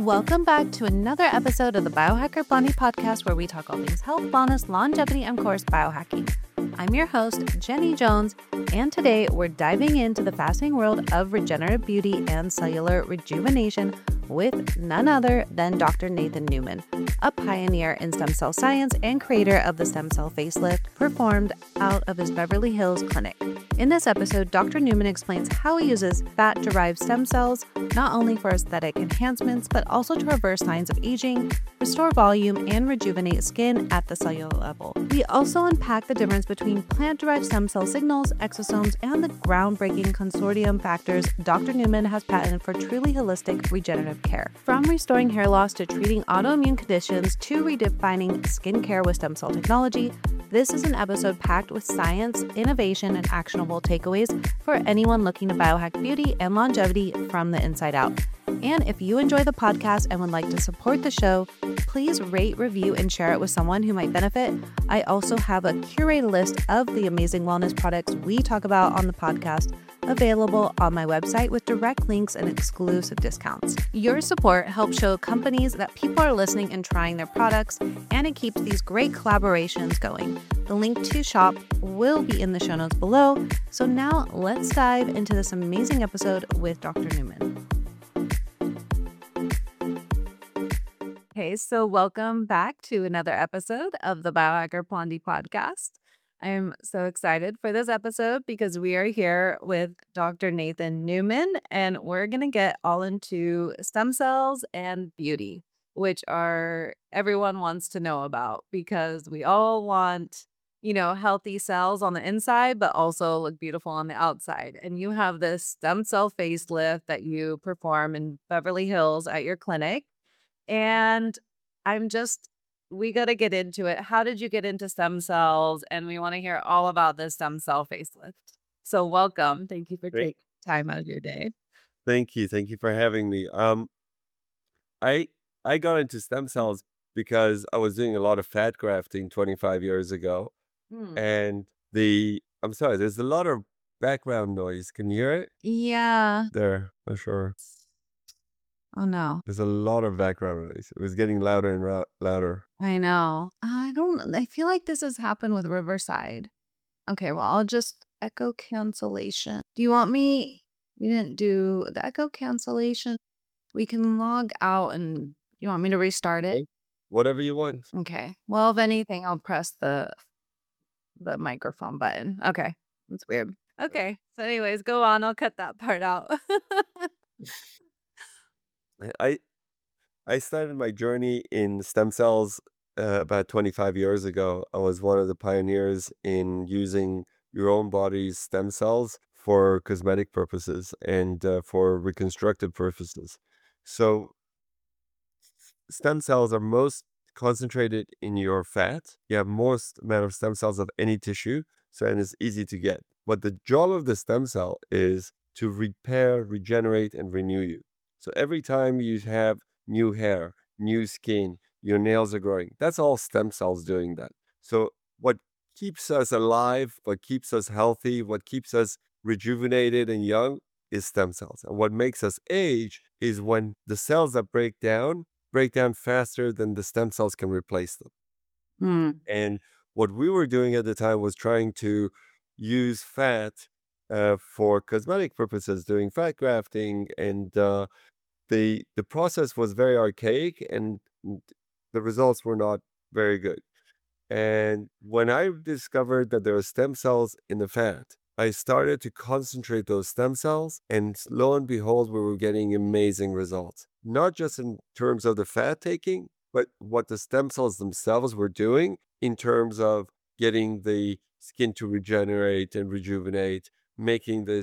Welcome back to another episode of the Biohacker Blondie podcast, where we talk all things health, wellness, longevity, and of course, biohacking. I'm your host, Jenny Jones, and today we're diving into the fascinating world of regenerative beauty and cellular rejuvenation with none other than Dr. Nathan Newman, a pioneer in stem cell science and creator of the stem cell facelift performed out of his Beverly Hills clinic. In this episode, Dr. Newman explains how he uses fat-derived stem cells not only for aesthetic enhancements, but also to reverse signs of aging, restore volume, and rejuvenate skin at the cellular level. We also unpack the difference between plant-derived stem cell signals, exosomes, and the groundbreaking consortium factors Dr. Newman has patented for truly holistic regenerative care. From restoring hair loss to treating autoimmune conditions to redefining skincare with stem cell technology, this is an episode packed with science, innovation, and actionable takeaways for anyone looking to biohack beauty and longevity from the inside out. And if you enjoy the podcast and would like to support the show, please rate, review, and share it with someone who might benefit. I also have a curated list of the amazing wellness products we talk about on the podcast available on my website with direct links and exclusive discounts. Your support helps show companies that people are listening and trying their products, and it keeps these great collaborations going. The link to shop will be in the show notes below. So now let's dive into this amazing episode with Dr. Newman. Okay, so welcome back to another episode of the Biohacker Blondie podcast. I'm so excited for this episode because we are here with Dr. Nathan Newman, and we're going to get all into stem cells and beauty, which are everyone wants to know about because we all want, healthy cells on the inside, but also look beautiful on the outside. And you have this stem cell facelift that you perform in Beverly Hills at your clinic. And we got to get into it. How did you get into stem cells? And we want to hear all about this stem cell facelift. So welcome. Thank you for Great. taking time out of your day. Thank you. Thank you for having me. I got into stem cells because I was doing a lot of fat grafting 25 years ago. And I'm sorry, there's a lot of background noise. Can you hear it? Yeah. There, for sure. Oh, no. There's a lot of background noise. It was getting louder and louder. I know. I feel like this has happened with Riverside. Okay, well, I'll just echo cancellation. Do you want me? We didn't do the echo cancellation. We can log out, and you want me to restart it? Whatever you want. Okay. Well, if anything, I'll press the microphone button. Okay. That's weird. Okay. So anyways, go on. I'll cut that part out. I started my journey in stem cells about 25 years ago. I was one of the pioneers in using your own body's stem cells for cosmetic purposes and for reconstructive purposes. So stem cells are most concentrated in your fat. You have most amount of stem cells of any tissue, and it's easy to get. But the job of the stem cell is to repair, regenerate, and renew you. So every time you have new hair, new skin, your nails are growing, that's all stem cells doing that. So what keeps us alive, what keeps us healthy, what keeps us rejuvenated and young is stem cells. And what makes us age is when the cells that break down faster than the stem cells can replace them. And what we were doing at the time was trying to use fat for cosmetic purposes, doing fat grafting, and the process was very archaic and the results were not very good. And when I discovered that there were stem cells in the fat, I started to concentrate those stem cells, and lo and behold, we were getting amazing results. Not just in terms of the fat taking, but what the stem cells themselves were doing in terms of getting the skin to regenerate and rejuvenate, making the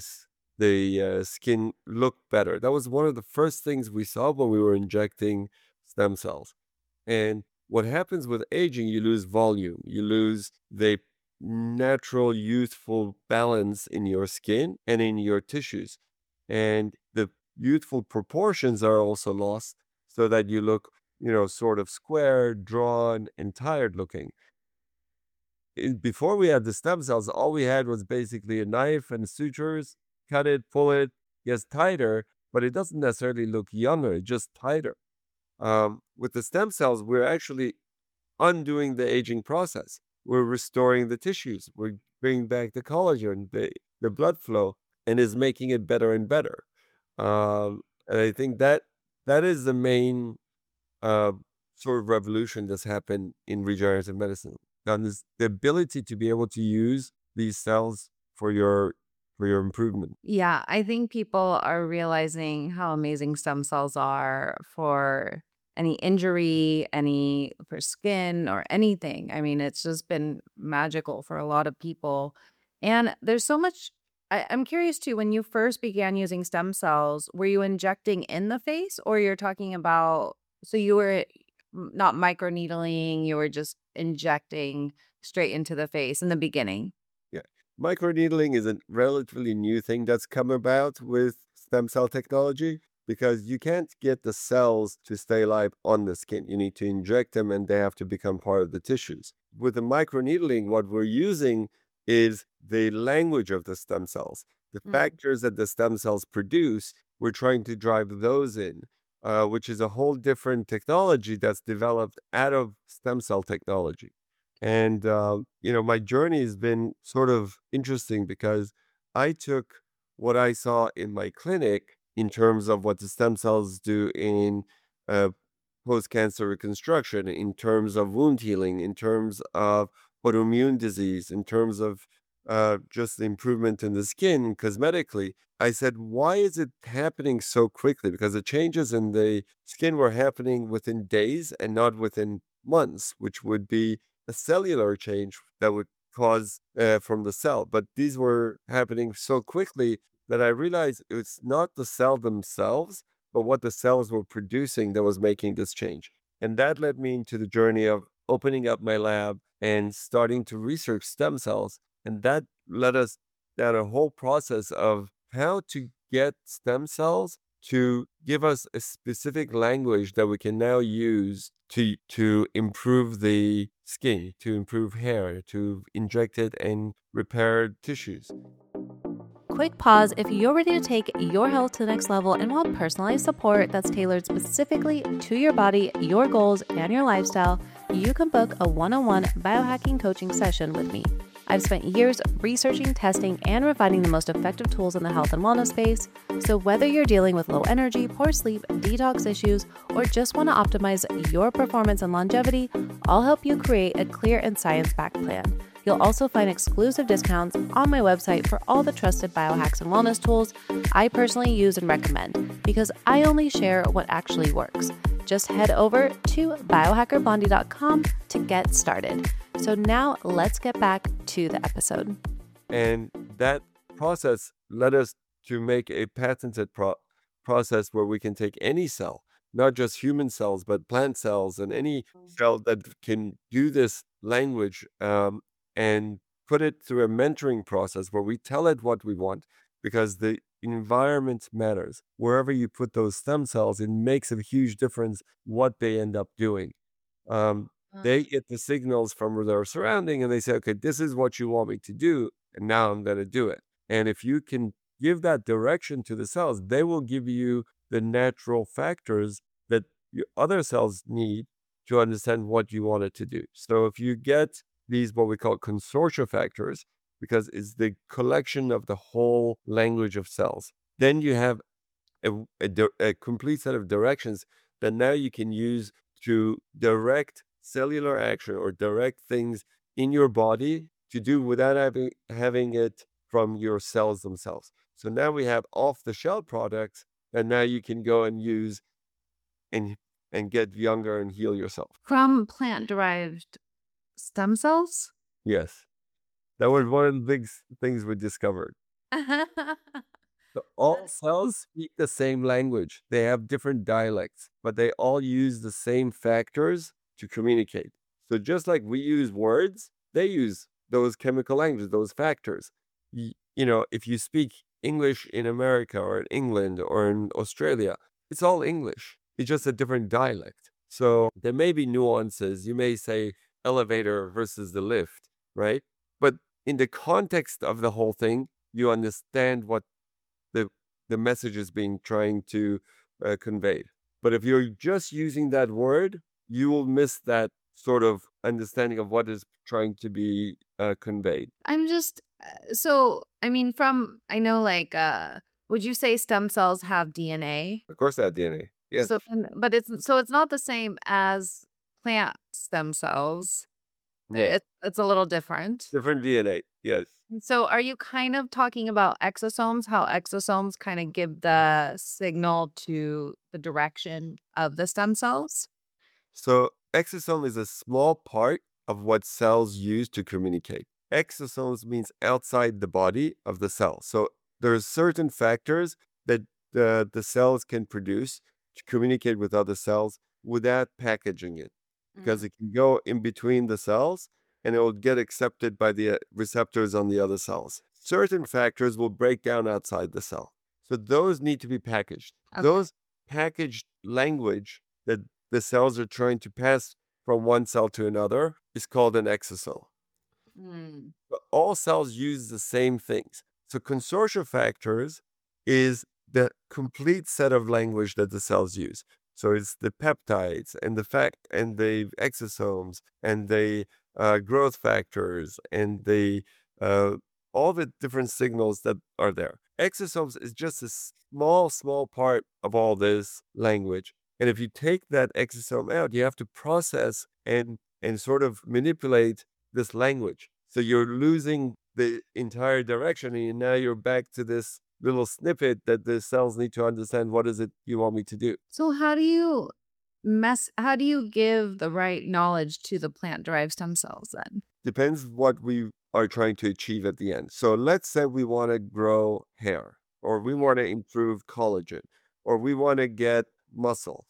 skin look better. That was one of the first things we saw when we were injecting stem cells. And what happens with aging, you lose volume, you lose the natural, youthful balance in your skin and in your tissues. And the youthful proportions are also lost so that you look, sort of square, drawn, and tired looking. Before we had the stem cells, all we had was basically a knife and sutures, cut it, pull it, gets tighter, but it doesn't necessarily look younger, it's just tighter. With the stem cells, we're actually undoing the aging process. We're restoring the tissues. We're bringing back the collagen, the blood flow, and is making it better and better. And I think that is the main uh, sort of revolution that's happened in regenerative medicine. And is the ability to be able to use these cells for your improvement. Yeah, I think people are realizing how amazing stem cells are for any injury, any for skin or anything. I mean, it's just been magical for a lot of people. And there's so much. I'm curious too, when you first began using stem cells, were you injecting in the face or you're talking about, so you were not microneedling, you were just injecting straight into the face in the beginning? Yeah. Microneedling is a relatively new thing that's come about with stem cell technology because you can't get the cells to stay alive on the skin. You need to inject them and they have to become part of the tissues. With the microneedling, what we're using is the language of the stem cells. The factors that the stem cells produce, we're trying to drive those in, which is a whole different technology that's developed out of stem cell technology. And, my journey has been sort of interesting because I took what I saw in my clinic in terms of what the stem cells do in uh, post cancer reconstruction, in terms of wound healing, in terms of autoimmune disease, in terms of just the improvement in the skin cosmetically. I said, why is it happening so quickly? Because the changes in the skin were happening within days and not within months, which would be a cellular change that would cause from the cell. But these were happening so quickly that I realized it's not the cell themselves, but what the cells were producing that was making this change. And that led me into the journey of opening up my lab and starting to research stem cells. And that led us down a whole process of how to get stem cells to give us a specific language that we can now use to improve the skin, to improve hair, to inject it and repair tissues. Quick pause. If you're ready to take your health to the next level and want personalized support that's tailored specifically to your body, your goals, and your lifestyle, you can book a one-on-one biohacking coaching session with me. I've spent years researching, testing, and refining the most effective tools in the health and wellness space. So whether you're dealing with low energy, poor sleep, detox issues, or just want to optimize your performance and longevity, I'll help you create a clear and science-backed plan. You'll also find exclusive discounts on my website for all the trusted biohacks and wellness tools I personally use and recommend because I only share what actually works. Just head over to biohackerblondie.com to get started. So now let's get back to the episode. And that process led us to make a patented process where we can take any cell, not just human cells, but plant cells and any cell that can do this language and put it through a mentoring process where we tell it what we want because the environment matters. Wherever you put those stem cells, it makes a huge difference what they end up doing. They get the signals from their surrounding and they say, okay, this is what you want me to do. And now I'm going to do it. And if you can give that direction to the cells, they will give you the natural factors that your other cells need to understand what you want it to do. So if you get these, what we call consortia factors, because it's the collection of the whole language of cells, then you have a complete set of directions that now you can use to direct cellular action or direct things in your body to do without having it from your cells themselves. So now we have off-the-shelf products that now you can go and use and get younger and heal yourself. From plant-derived stem cells? Yes. That was one of the big things we discovered. So all cells speak the same language. They have different dialects, but they all use the same factors to communicate. So just like we use words, they use those chemical languages, those factors. If you speak English in America or in England or in Australia, it's all English. It's just a different dialect. So there may be nuances. You may say elevator versus the lift, right? But in the context of the whole thing, you understand what the message is being trying to convey. But if you're just using that word, you will miss that sort of understanding of what is trying to be conveyed. I'm just so I mean I know would you say stem cells have DNA? Of course, that DNA. Yes. But it's not the same as plant stem cells. No. It's a little different. Different DNA. Yes. So are you kind of talking about exosomes, how exosomes kind of give the signal to the direction of the stem cells? So exosome is a small part of what cells use to communicate. Exosomes means outside the body of the cell. So there are certain factors that the cells can produce to communicate with other cells without packaging it, because it can go in between the cells and it will get accepted by the receptors on the other cells. Certain factors will break down outside the cell. So those need to be packaged. Okay. Those packaged language that the cells are trying to pass from one cell to another is called an exosome. Mm. But all cells use the same things. So consortia factors is the complete set of language that the cells use. So it's the peptides and the exosomes and the growth factors and the all the different signals that are there. Exosomes is just a small part of all this language. And if you take that exosome out, you have to process and sort of manipulate this language. So you're losing the entire direction, and now you're back to this little snippet that the cells need to understand. What is it you want me to do? So how do you give the right knowledge to the plant-derived stem cells then? Depends what we are trying to achieve at the end. So let's say we want to grow hair, or we want to improve collagen, or we want to get muscle.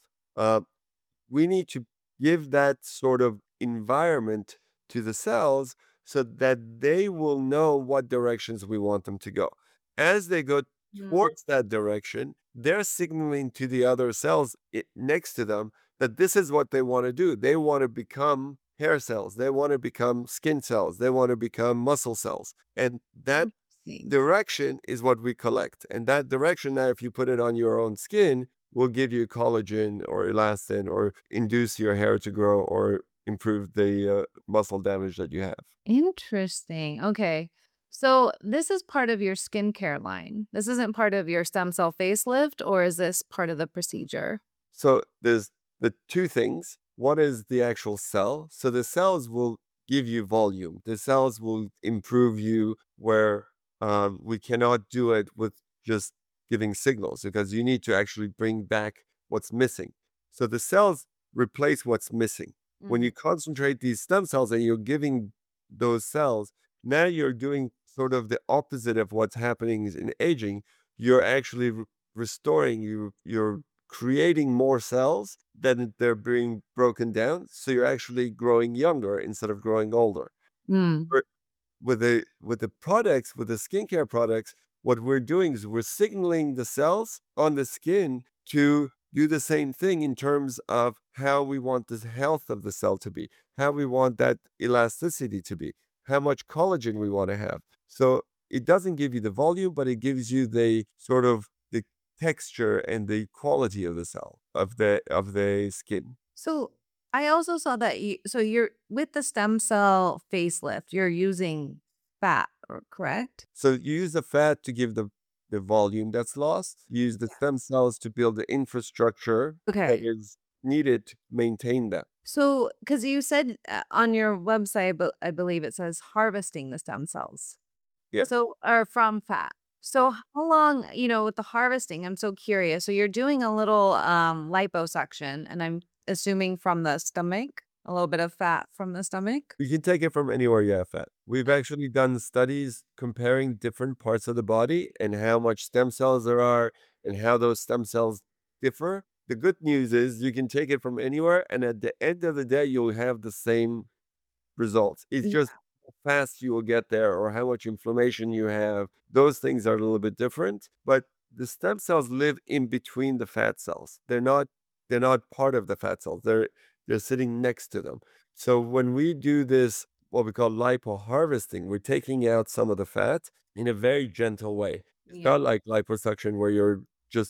We need to give that sort of environment to the cells so that they will know what directions we want them to go. As they go towards that direction, they're signaling to the other cells next to them that this is what they want to do. They want to become hair cells. They want to become skin cells. They want to become muscle cells. And that direction is what we collect. And that direction, now, if you put it on your own skin, will give you collagen or elastin or induce your hair to grow or improve the muscle damage that you have. Interesting. Okay. So this is part of your skincare line. This isn't part of your stem cell facelift, or is this part of the procedure? So there's the two things. One is the actual cell. So the cells will give you volume. The cells will improve you where we cannot do it with just giving signals, because you need to actually bring back what's missing. So the cells replace what's missing. When you concentrate these stem cells and you're giving those cells, now you're doing sort of the opposite of what's happening in aging. You're actually restoring, you're creating more cells than they're being broken down. So you're actually growing younger instead of growing older. Mm. With the products, with the skincare products, what we're doing is we're signaling the cells on the skin to do the same thing in terms of how we want the health of the cell to be, how we want that elasticity to be, how much collagen we want to have. So it doesn't give you the volume, but it gives you the sort of the texture and the quality of the cell, of the skin. So I also saw that you're with the stem cell facelift, you're using fat, correct? So you use the fat to give the volume that's lost. You use the stem cells to build the infrastructure that Okay. is needed to maintain that. So, because you said on your website, but I believe it says harvesting the stem cells. Yeah. So, or from fat. So, how long, with the harvesting, I'm so curious. So, you're doing a little liposuction, and I'm assuming from the stomach, a little bit of fat from the stomach. You can take it from anywhere you have fat. We've actually done studies comparing different parts of the body and how much stem cells there are and how those stem cells differ. The good news is you can take it from anywhere, and at the end of the day, you'll have the same results. It's just how fast you will get there or how much inflammation you have. Those things are a little bit different, but the stem cells live in between the fat cells. They're not part of the fat cells. They're sitting next to them. So when we do this, what we call lipoharvesting, we're taking out some of the fat in a very gentle way. It's Yeah. not like liposuction where you're just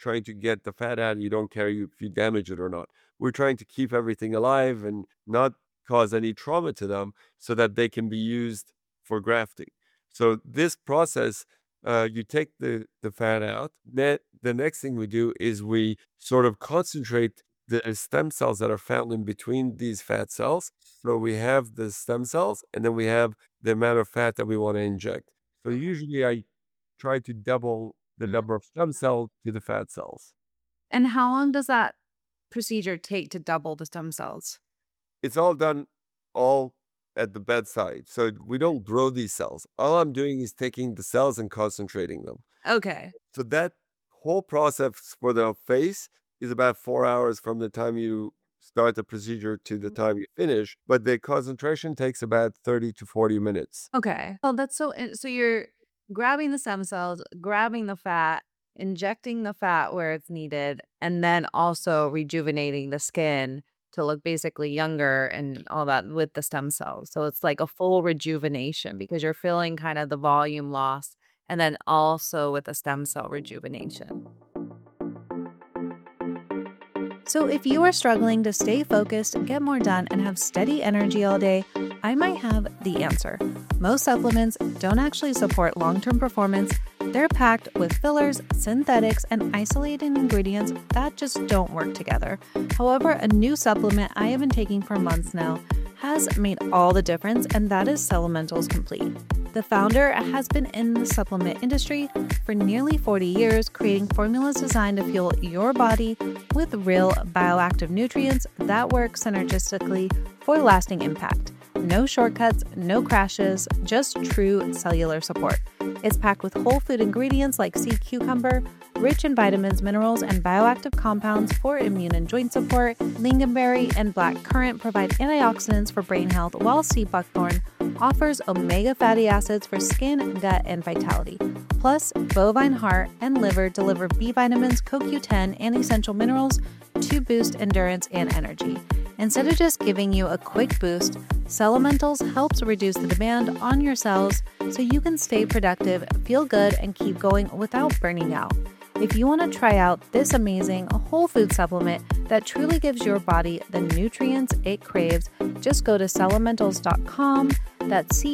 trying to get the fat out. You don't care if you damage it or not. We're trying to keep everything alive and not cause any trauma to them so that they can be used for grafting. So this process, you take the fat out. Then the next thing we do is we sort of concentrate the stem cells that are found in between these fat cells. So we have the stem cells, and then we have the amount of fat that we want to inject. So usually I try to double the number of stem cells to the fat cells. And how long does that procedure take to double the stem cells? It's all done all at the bedside. So we don't grow these cells. All I'm doing is taking the cells and concentrating them. Okay. So that whole process for the face is about 4 hours from the time you start the procedure to the time you finish, but the concentration takes about 30 to 40 minutes. Okay. Oh, that's so you're grabbing the stem cells, grabbing the fat, injecting the fat where it's needed, and then also rejuvenating the skin to look basically younger and all that with the stem cells. So it's like a full rejuvenation because you're feeling kind of the volume loss and then also with the stem cell rejuvenation. So, if you are struggling to stay focused, get more done, and have steady energy all day, I might have the answer. Most supplements don't actually support long-term performance. They're packed with fillers, synthetics, and isolated ingredients that just don't work together. However, a new supplement I have been taking for months now has made all the difference, and that is Celementals Complete. The founder has been in the supplement industry for nearly 40 years, creating formulas designed to fuel your body with real bioactive nutrients that work synergistically for lasting impact. No shortcuts, no crashes, just true cellular support. It's packed with whole food ingredients like sea cucumber, rich in vitamins, minerals, and bioactive compounds for immune and joint support. Lingonberry and black currant provide antioxidants for brain health, while sea buckthorn offers omega fatty acids for skin, gut, and vitality. Plus, bovine heart and liver deliver B vitamins, CoQ10, and essential minerals to boost endurance and energy. Instead of just giving you a quick boost, Celementals helps reduce the demand on your cells so you can stay productive, feel good, and keep going without burning out. If you want to try out this amazing whole food supplement that truly gives your body the nutrients it craves, just go to celementals.com. That's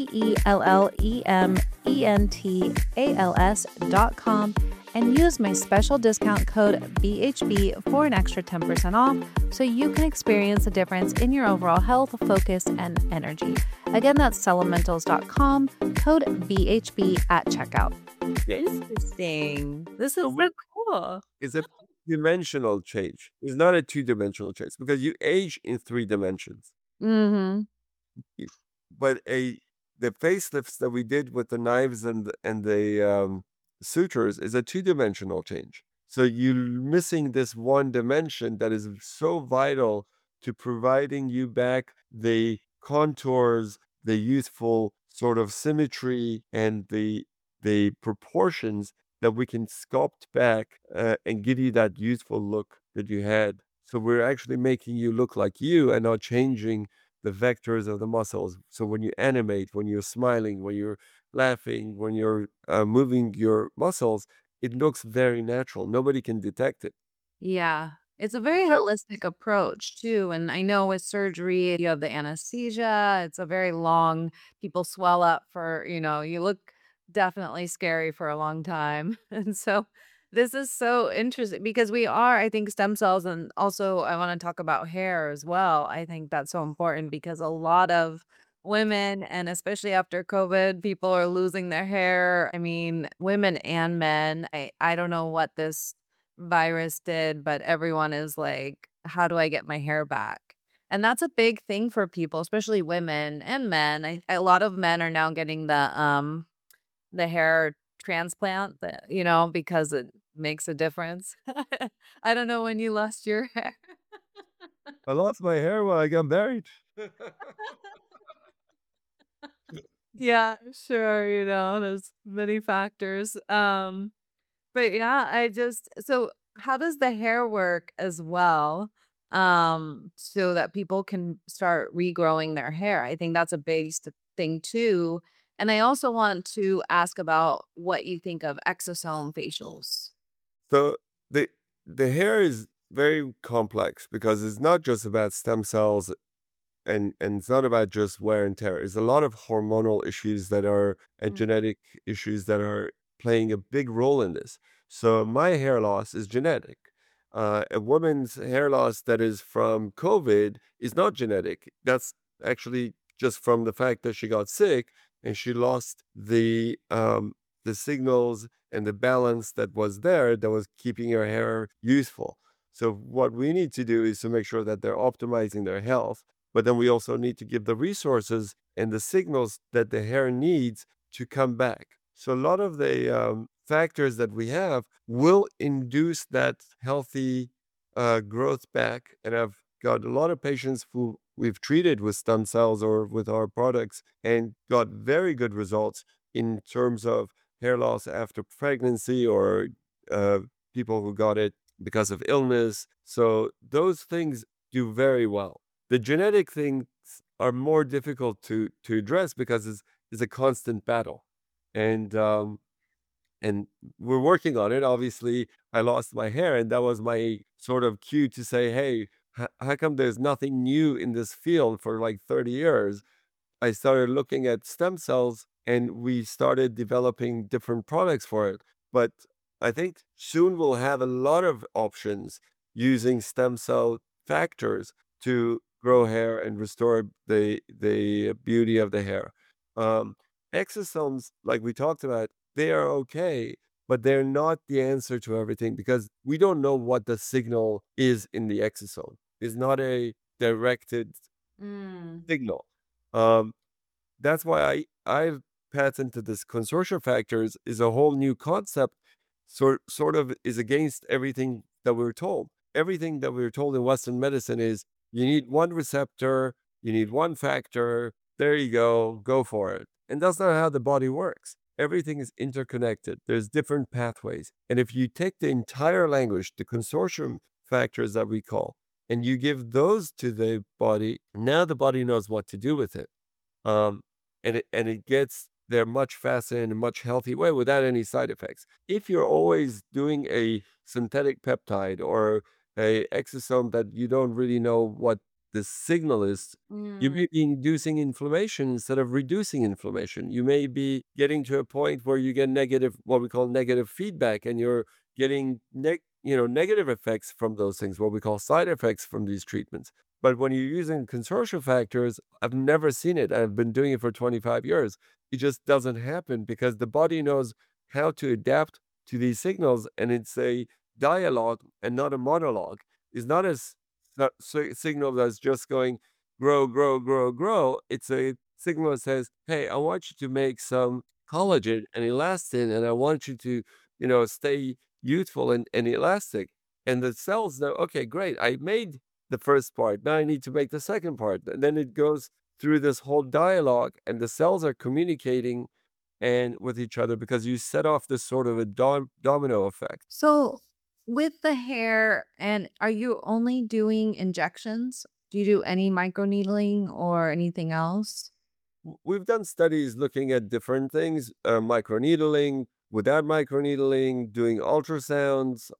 CELLEMENTALS.com and use my special discount code BHB for an extra 10% off so you can experience a difference in your overall health, focus, and energy. Again, that's celementals.com, code BHB at checkout. Interesting. This is so cool. It's a dimensional change. It's not a two-dimensional change because you age in 3 dimensions. Mm-hmm. But the facelifts that we did with the knives and the sutures is a 2-dimensional change. So you're missing this one dimension that is so vital to providing you back the contours, the youthful sort of symmetry, and the proportions that we can sculpt back and give you that youthful look that you had. So we're actually making you look like you and not changing the vectors of the muscles. So when you animate, when you're smiling, when you're laughing, when you're moving your muscles, it looks very natural. Nobody can detect it. Yeah. It's a very holistic approach too. And I know with surgery, you have the anesthesia. It's a very long, people swell up for, you look definitely scary for a long time. And so this is so interesting because I think stem cells, and also I want to talk about hair as well. I think that's so important because a lot of women, and especially after COVID, people are losing their hair. I mean, women and men. I don't know what this virus did, but everyone is like, how do I get my hair back? And that's a big thing for people, especially women and men. A lot of men are now getting the hair transplant, because it makes a difference. I don't know when you lost your hair. I lost my hair when I got married. Yeah, sure, there's many factors. But yeah, so how does the hair work as well? So that people can start regrowing their hair. I think that's a big thing too. And I also want to ask about what you think of exosome facials. So the the hair is very complex because it's not just about stem cells and it's not about just wear and tear. It's a lot of hormonal issues that are and Mm. genetic issues that are playing a big role in this. So my hair loss is genetic. A woman's hair loss that is from COVID is not genetic. That's actually just from the fact that she got sick and she lost the signals and the balance that was there that was keeping her hair useful. So what we need to do is to make sure that they're optimizing their health, but then we also need to give the resources and the signals that the hair needs to come back. So a lot of the factors that we have will induce that healthy growth back. And I've got a lot of patients who we've treated with stem cells or with our products and got very good results in terms of hair loss after pregnancy or uh, people who got it because of illness. So those things do very well. The genetic things are more difficult to address because it's a constant battle. And and we're working on it. Obviously, I lost my hair, and that was my sort of cue to say, hey, how come there's nothing new in this field for like 30 years? I started looking at stem cells and we started developing different products for it. But I think soon we'll have a lot of options using stem cell factors to grow hair and restore the beauty of the hair. Um, Exosomes, like we talked about, they are okay, but they're not the answer to everything because we don't know what the signal is in the exosome. It's not a directed Mm. signal. Um, that's why I've patented this consortia factors is a whole new concept, sort of is against everything that we are told. Everything that we are told in Western medicine is you need one receptor, you need one factor, there you go for it. And that's not how the body works. Everything is interconnected. There's different pathways. And if you take the entire language, the consortium factors that we call, and you give those to the body, now the body knows what to do with it. Um, and it gets there much faster in a much healthy way without any side effects. If you're always doing a synthetic peptide or a exosome that you don't really know what the signal is, you Mm. may be inducing inflammation instead of reducing inflammation. You may be getting to a point where you get negative, what we call negative feedback, and you're getting negative effects from those things, what we call side effects from these treatments. But when you're using consortium factors, I've never seen it. I've been doing it for 25 years. It just doesn't happen because the body knows how to adapt to these signals, and it's a dialogue and not a monologue. It's not a signal that's just going grow, grow, grow, grow. It's a signal that says, "Hey, I want you to make some collagen and elastin, and I want you to, stay youthful and elastic." And the cells know, okay, great. I made the first part. Now I need to make the second part. And then it goes through this whole dialogue, and the cells are communicating and with each other because you set off this sort of a domino effect. So, with the hair, and are you only doing injections? Do you do any microneedling or anything else? We've done studies looking at different things, microneedling, without microneedling, doing ultrasounds.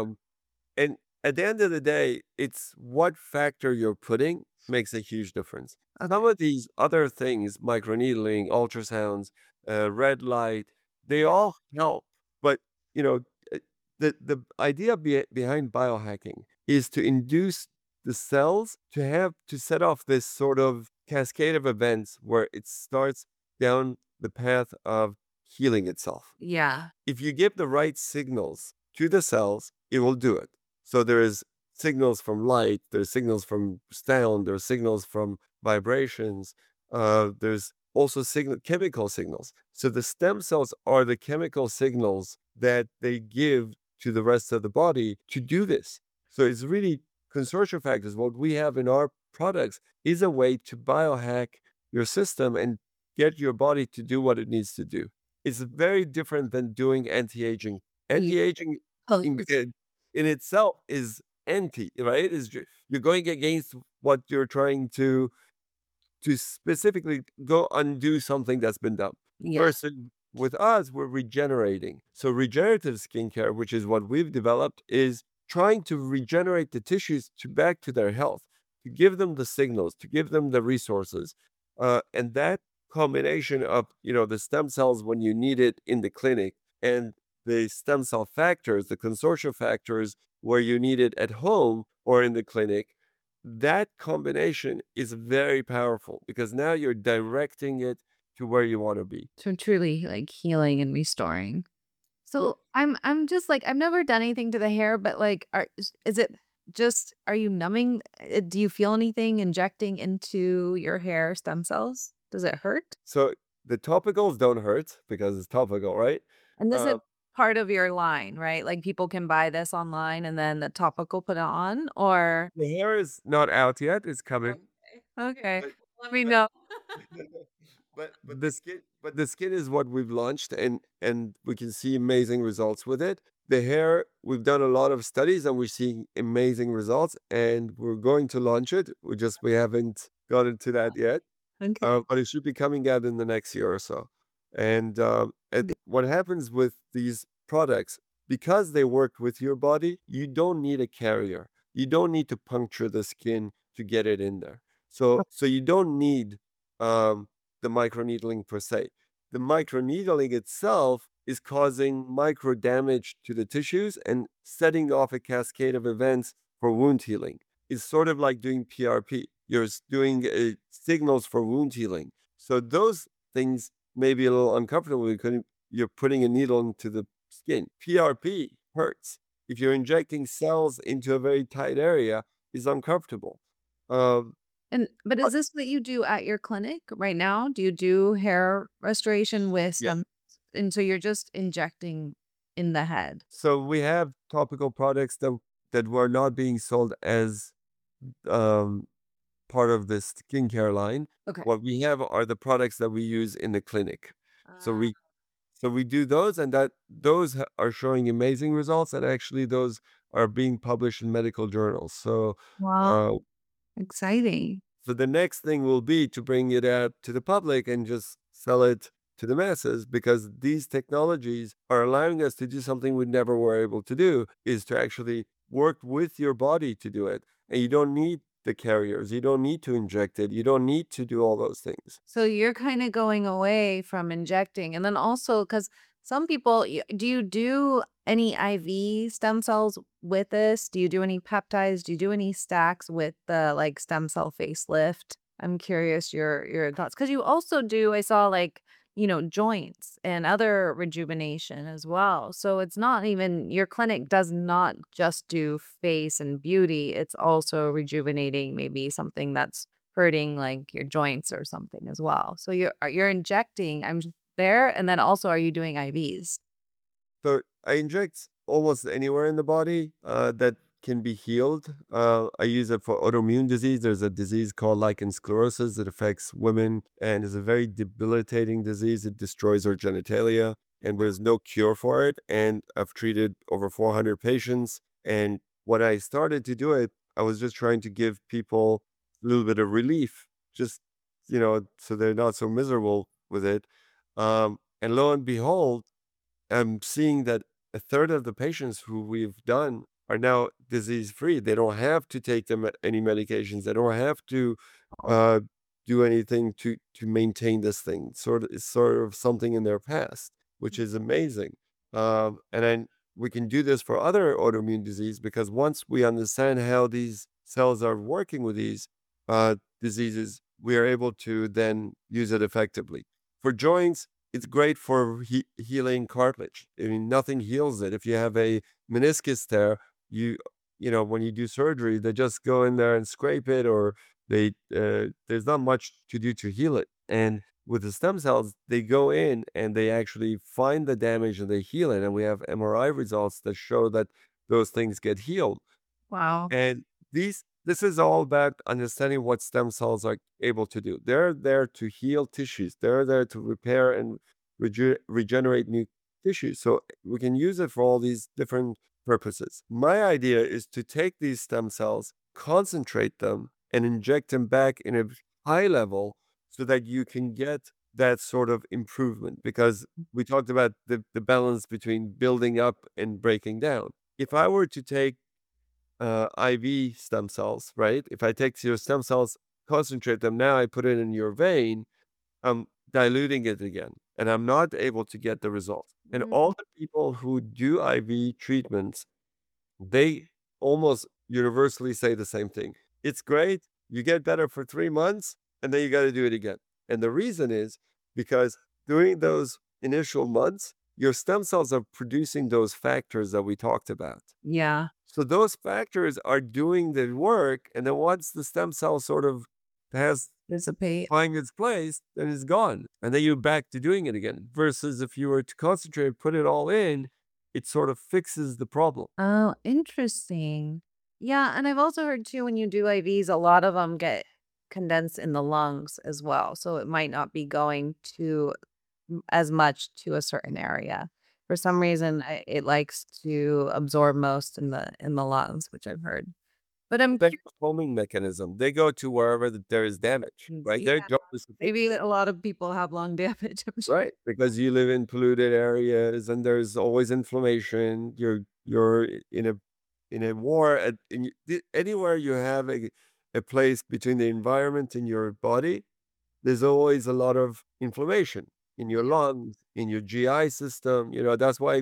And at the end of the day, it's what factor you're putting makes a huge difference. Some Okay. of these other things, microneedling, ultrasounds, red light, they all help. But, you know, uh, the idea behind biohacking is to induce the cells to have to set off this sort of cascade of events where it starts down the path of healing itself. Yeah. If you give the right signals to the cells, it will do it. So there is signals from light, there's signals from sound, there's signals from vibrations, there's also chemical signals. So the stem cells are the chemical signals that they give to the rest of the body to do this. So it's really consortium factors. What we have in our products is a way to biohack your system and get your body to do what it needs to do. It's very different than doing anti-aging. Ye Anti-aging in, pose. in, in itself is anti, right? You're going against what you're trying to specifically go undo something that's been done. Yeah. Versus with us, we're regenerating. So regenerative skincare, which is what we've developed, is trying to regenerate the tissues back to their health, to give them the signals, to give them the resources. And that combination of, the stem cells when you need it in the clinic and the stem cell factors, the consortia factors where you need it at home or in the clinic, that combination is very powerful because now you're directing it to where you want to be. So truly like healing and restoring. Yeah. So I'm just like I've never done anything to the hair, but like is it just are you numbing? Do you feel anything injecting into your hair stem cells? Does it hurt? So the topicals don't hurt because it's topical, right? And this is Uh, part of your line, right? Like people can buy this online and then the topical put it on or the hair is not out yet; it's coming. okay. But Let me but know. but the skin is what we've launched, and we can see amazing results with it. The hair, we've done a lot of studies and we're seeing amazing results, and we're going to launch it. We haven't gotten to that yet. Okay. But it should be coming out in the next year or so. And what happens with these products, because they work with your body, you don't need a carrier. You don't need to puncture the skin to get it in there. So you don't need um, the microneedling per se. The microneedling itself is causing micro damage to the tissues and setting off a cascade of events for wound healing. It's sort of like doing PRP. You're doing signals for wound healing. So those things may be a little uncomfortable because you're putting a needle into the skin. PRP hurts. If you're injecting cells into a very tight area, it's uncomfortable. Um, But is but this what you do at your clinic right now? Do you do hair restoration with yeah. some and so you're just injecting in the head? So we have topical products that were not being sold as um, part of the skincare line. Okay. What we have are the products that we use in the clinic. So Uh, we do those, and those are showing amazing results, and actually those are being published in medical journals. wow, Uh, exciting. so the next thing will be to bring it out to the public and just sell it to the masses because these technologies are allowing us to do something we never were able to do, is to actually work with your body to do it. And you don't need the carriers. You don't need to inject it. You don't need to do all those things. So you're kind of going away from injecting. And then also, because some people, do you do any IV stem cells with this? Do you do any peptides? Do you do any stacks with the like stem cell facelift? I'm curious your thoughts. Because you also do, I saw like, joints and other rejuvenation as well. So it's not even, your clinic does not just do face and beauty. It's also rejuvenating maybe something that's hurting like your joints or something as well. So you're injecting, there, and then also are you doing IVs? So I inject almost anywhere in the body that can be healed. I use it for autoimmune disease. There's a disease called lichen sclerosis that affects women and is a very debilitating disease. It destroys our genitalia, and there's no cure for it. And I've treated over 400 patients. And when I started to do it, I was just trying to give people a little bit of relief, just, so they're not so miserable with it. And lo and behold, I'm seeing that a third of the patients who we've done are now disease free. They don't have to take any medications. They don't have to uh, do anything to maintain this thing. It's sort of something in their past, which is amazing. And then we can do this for other autoimmune disease because once we understand how these cells are working with these diseases, we are able to then use it effectively. For joints, it's great for healing cartilage. I mean, nothing heals it. If you have a meniscus tear, when you do surgery, they just go in there and scrape it, or there's not much to do to heal it. And with the stem cells, they go in and they actually find the damage and they heal it. And we have MRI results that show that those things get healed. Wow. And this is all about understanding what stem cells are able to do. They're there to heal tissues. They're there to repair and regenerate new tissues. So we can use it for all these different purposes. My idea is to take these stem cells, concentrate them, and inject them back in a high level so that you can get that sort of improvement. Because we talked about the balance between building up and breaking down. If I were to take IV stem cells, right? If I take your stem cells, concentrate them now, I put it in your vein, I'm diluting it again, and I'm not able to get the result. And Mm. all the people who do IV treatments, they almost universally say the same thing. It's great. You get better for 3 months, and then you got to do it again. And the reason is because during those initial months, your stem cells are producing those factors that we talked about. Yeah. So those factors are doing the work. And then once the stem cell sort of has Dissipate. find its place, then it's gone. And then you're back to doing it again. Versus if you were to concentrate, put it all in, it sort of fixes the problem. Oh, interesting. Yeah, and I've also heard too when you do IVs, a lot of them get condensed in the lungs as well. So it might not be going to as much to a certain area. For some reason, it likes to absorb most in the lungs, which I've heard. But I'm That's a foaming mechanism. They go to wherever there is damage, right? yeah, Their job is to fix maybe it, a lot of people have lung damage. I'm sure. right? Because you live in polluted areas and there's always inflammation. You're in a war anywhere you have a place between the environment and your body, there's always a lot of inflammation in your lungs, in your GI system. That's why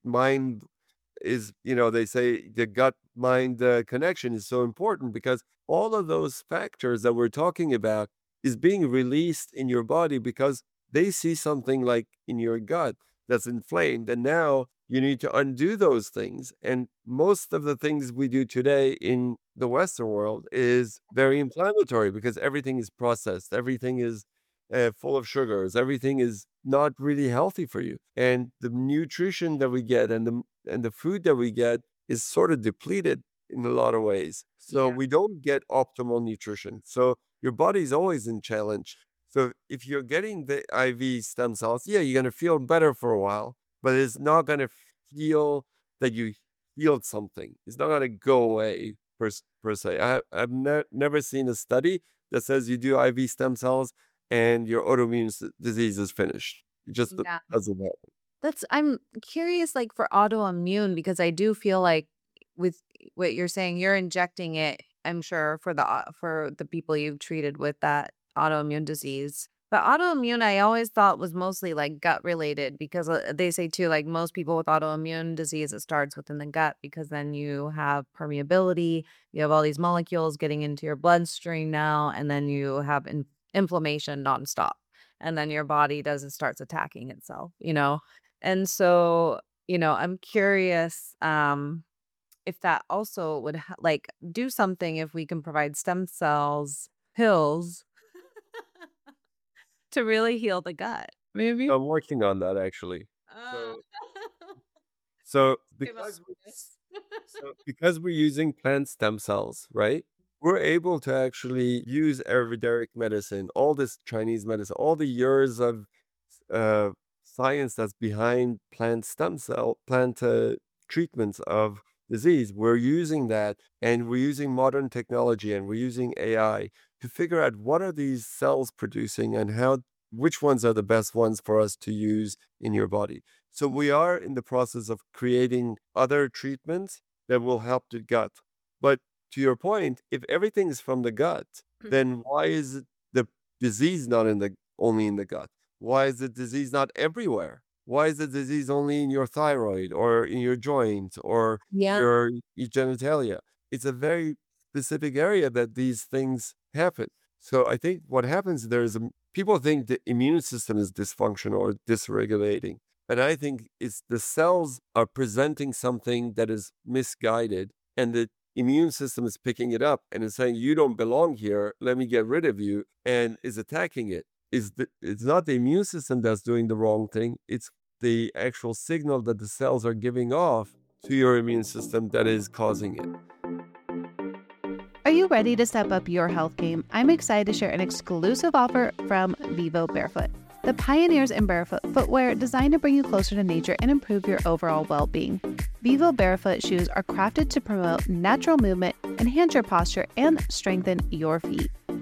they say the gut mind connection is so important because all of those factors that we're talking about is being released in your body because they see something like in your gut that's inflamed. And now you need to undo those things. And most of the things we do today in the Western world is very inflammatory because everything is processed, everything is full of sugars, everything is not really healthy for you. And the nutrition that we get and the food that we get is sort of depleted in a lot of ways. So Yeah. we don't get optimal nutrition. So your body's always in challenge. So if you're getting the IV stem cells, yeah, you're going to feel better for a while, but it's not going to feel that you healed something. It's not going to go away per se. I've never seen a study that says you do IV stem cells and your autoimmune disease is finished. It just Yeah. doesn't happen. I'm curious, like for autoimmune, because I do feel like with what you're saying, you're injecting it, I'm sure, for the people you've treated with that autoimmune disease. But autoimmune, I always thought was mostly like gut related because they say too, like most people with autoimmune disease, it starts within the gut because then you have permeability, you have all these molecules getting into your bloodstream now, and then you have inflammation nonstop. And then your body starts attacking itself. And so, I'm curious if that also would like do something if we can provide stem cells pills to really heal the gut. Maybe. I'm working on that actually. Uh, So, so give up because on this. because we're using plant stem cells, right? We're able to actually use Ayurvedic medicine, all this Chinese medicine, all the years of uh, science that's behind plant treatments of disease. We're using that, and we're using modern technology, and we're using AI to figure out what are these cells producing and which ones are the best ones for us to use in your body. So we are in the process of creating other treatments that will help the gut. But to your point, if everything is from the gut, then why is the disease not only in the gut? Why is the disease not everywhere? Why is the disease only in your thyroid or in your joints or Yeah. your genitalia? It's a very specific area that these things happen. So I think what happens there is people think the immune system is dysfunctional or dysregulating. And I think it's the cells are presenting something that is misguided, and the immune system is picking it up and is saying, you don't belong here. Let me get rid of you, and is attacking it. It's not the immune system that's doing the wrong thing. It's the actual signal that the cells are giving off to your immune system that is causing it. Are you ready to step up your health game? I'm excited to share an exclusive offer from Vivo Barefoot, the pioneers in barefoot footwear designed to bring you closer to nature and improve your overall well-being. Vivo Barefoot shoes are crafted to promote natural movement, enhance your posture, and strengthen your feet.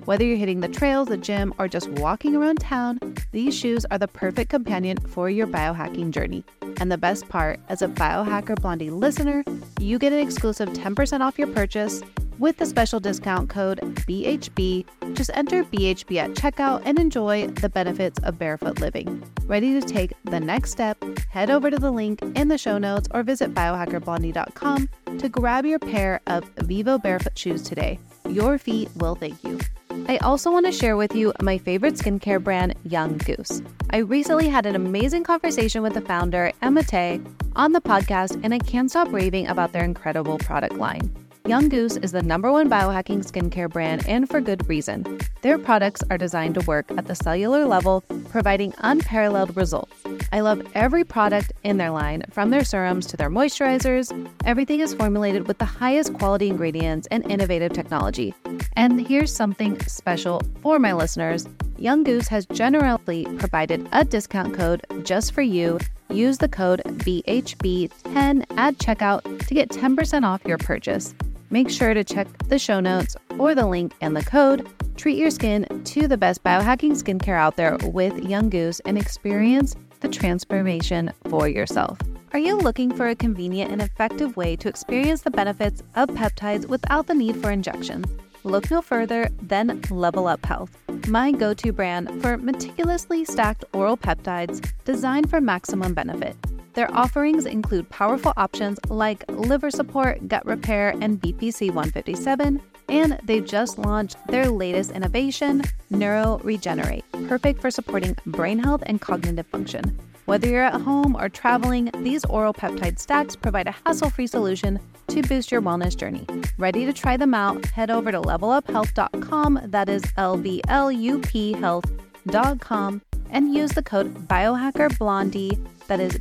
Whether you're hitting the trails, the gym, or just walking around town, these shoes are the perfect companion for your biohacking journey. And the best part, as a Biohacker Blondie listener, you get an exclusive 10% off your purchase with the special discount code BHB. Just enter BHB at checkout and enjoy the benefits of barefoot living. Ready to take the next step? Head over to the link in the show notes or visit biohackerblondie.com to grab your pair of Vivo barefoot shoes today. Your feet will thank you. I also want to share with you my favorite skincare brand, Young Goose. I recently had an amazing conversation with the founder, Emma Tay, on the podcast, and I can't stop raving about their incredible product line. Young Goose is the #1 biohacking skincare brand, and for good reason. Their products are designed to work at the cellular level, providing unparalleled results. I love every product in their line, from their serums to their moisturizers. Everything is formulated with the highest quality ingredients and innovative technology. And here's something special for my listeners. Young Goose has generously provided a discount code just for you. Use the code BHB10 at checkout to get 10% off your purchase. Make sure to check the show notes or the link and the code. Treat your skin to the best biohacking skincare out there with Young Goose and experience the transformation for yourself. Are you looking for a convenient and effective way to experience the benefits of peptides without the need for injections? Look no further than Level Up Health, my go-to brand for meticulously stacked oral peptides designed for maximum benefit. Their offerings include powerful options like liver support, gut repair, and BPC 157, and they've just launched their latest innovation, Neuro Regenerate, perfect for supporting brain health and cognitive function. Whether you're at home or traveling, these oral peptide stacks provide a hassle-free solution to boost your wellness journey. Ready to try them out? Head over to leveluphealth.com, that is LVLUP health.com, and use the code BiohackerBlondie, that is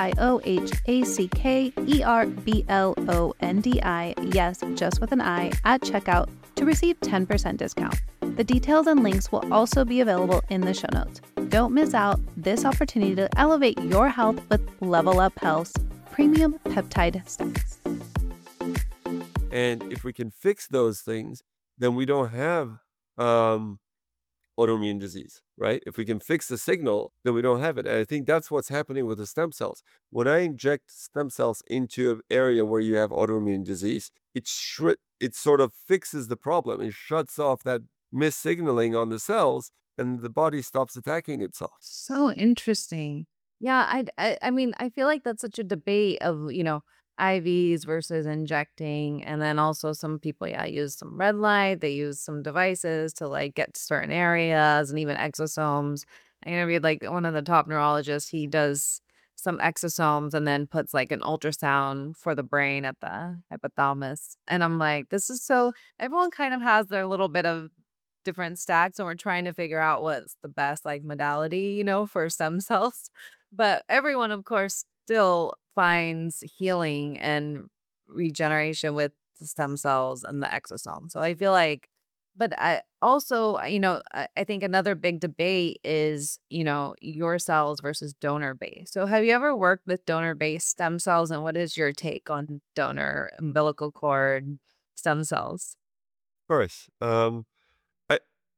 BIOHACKERBLONDI, yes, just with an I, at checkout to receive 10% discount. The details and links will also be available in the show notes. Don't miss out this opportunity to elevate your health with Level Up Health's premium peptide stacks. And if we can fix those things, then we don't have autoimmune disease, right? If we can fix the signal, then we don't have it. And I think that's what's happening with the stem cells. When I inject stem cells into an area where you have autoimmune disease, it sort of fixes the problem. It shuts off that missignaling on the cells, and the body stops attacking itself. So interesting. Yeah, I mean, I feel like that's such a debate of, IVs versus injecting. And then also some people, use some red light. They use some devices to get to certain areas and even exosomes. I interviewed one of the top neurologists. He does some exosomes and then puts an ultrasound for the brain at the hypothalamus. And I'm like, this is so, everyone kind of has their little bit of different stacks, and we're trying to figure out what's the best modality, for stem cells. But everyone, of course, still finds healing and regeneration with the stem cells and the exosome. So I feel but I also, I think another big debate is, your cells versus donor base. So have you ever worked with donor based stem cells, and what is your take on donor umbilical cord stem cells? Of course. I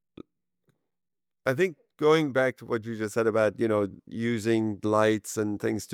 I think going back to what you just said about, using lights and things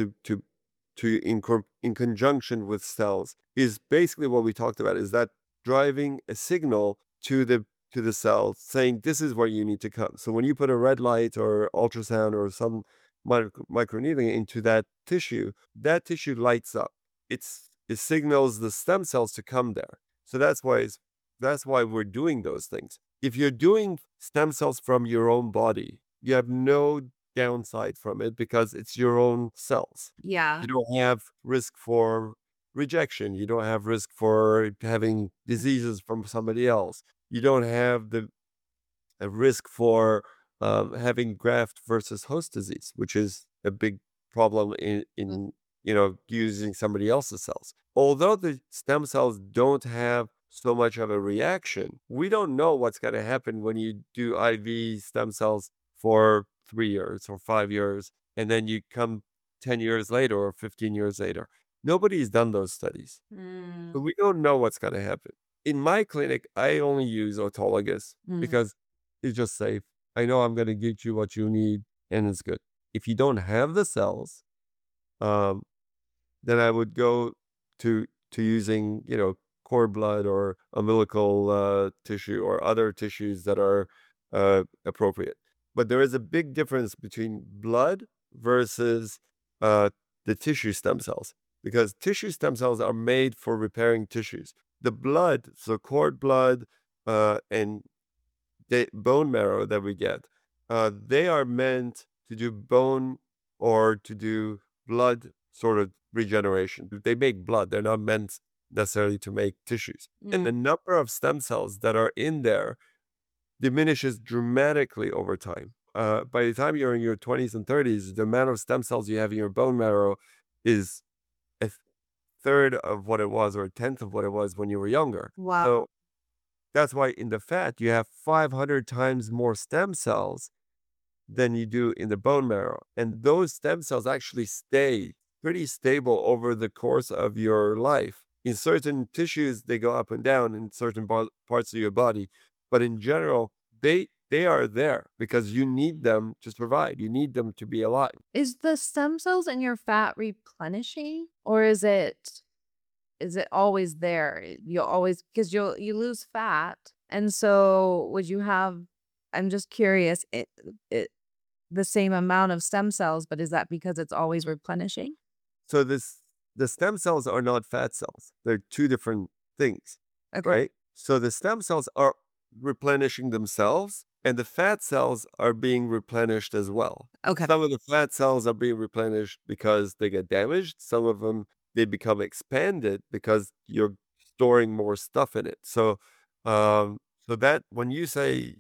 in conjunction with cells is basically what we talked about, is that driving a signal to the cell saying this is where you need to come. So when you put a red light or ultrasound or some microneedling into that tissue lights up. It signals the stem cells to come there. So that's why we're doing those things. If you're doing stem cells from your own body, you have no downside from it because it's your own cells. Yeah. You don't have risk for rejection. You don't have risk for having diseases from somebody else. You don't have a risk for having graft versus host disease, which is a big problem in using somebody else's cells. Although the stem cells don't have so much of a reaction, we don't know what's going to happen when you do IV stem cells for 3 years or 5 years, and then you come 10 years later or 15 years later. Nobody's done those studies. But we don't know what's going to happen. In my clinic, I only use autologous because it's just safe. I know I'm going to get you what you need, and it's good. If you don't have the cells, um, then I would go to using, cord blood or umbilical tissue or other tissues that are appropriate. But there is a big difference between blood versus uh, the tissue stem cells, because tissue stem cells are made for repairing tissues. The blood, so cord blood and the bone marrow that we get, they are meant to do bone or to do blood sort of regeneration. They make blood. They're not meant necessarily to make tissues. And the number of stem cells that are in there diminishes dramatically over time. By the time you're in your 20s and 30s, the amount of stem cells you have in your bone marrow is a third of what it was or a tenth of what it was when you were younger. Wow. So that's why in the fat, you have 500 times more stem cells than you do in the bone marrow. And those stem cells actually stay pretty stable over the course of your life. In certain tissues, they go up and down in certain parts of your body. But in general, they are there because you need them to survive. You need them to be alive. Is the stem cells in your fat replenishing, or is it always there? You always, because you lose fat, and so would you have? I'm just curious. It the same amount of stem cells, but is that because it's always replenishing? So the stem cells are not fat cells. They're two different things, Okay. right? So the stem cells are replenishing themselves, and the fat cells are being replenished as well. Okay. Some of the fat cells are being replenished because they get damaged. Some of them, they become expanded because you're storing more stuff in it. So that when you say,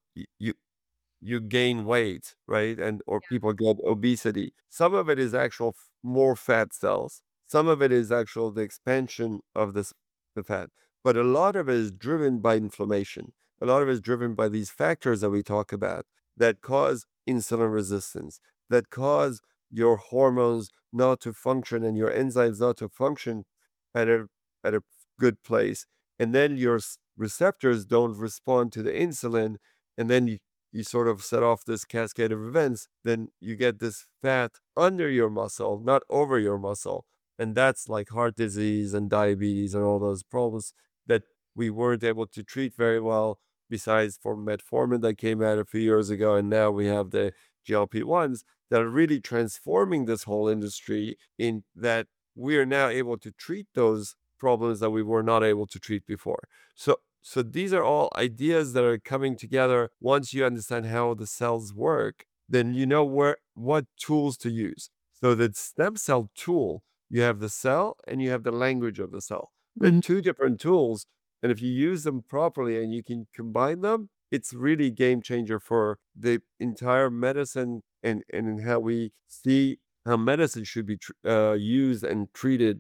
you gain weight, right? And or people get obesity. Some of it is actual more fat cells. Some of it is actual the expansion of the fat. But a lot of it is driven by inflammation. A lot of it is driven by these factors that we talk about that cause insulin resistance, that cause your hormones not to function and your enzymes not to function at a good place. And then your receptors don't respond to the insulin, and then you sort of set off this cascade of events, then you get this fat under your muscle, not over your muscle. And that's like heart disease and diabetes and all those problems that we weren't able to treat very well, besides for metformin that came out a few years ago. And now we have the GLP-1s that are really transforming this whole industry, in that we are now able to treat those problems that we were not able to treat before. So these are all ideas that are coming together. Once you understand how the cells work, then you know what tools to use. So the stem cell tool, you have the cell and you have the language of the cell. They're two different tools, and if you use them properly and you can combine them, it's really game changer for the entire medicine and how we see how medicine should be used and treated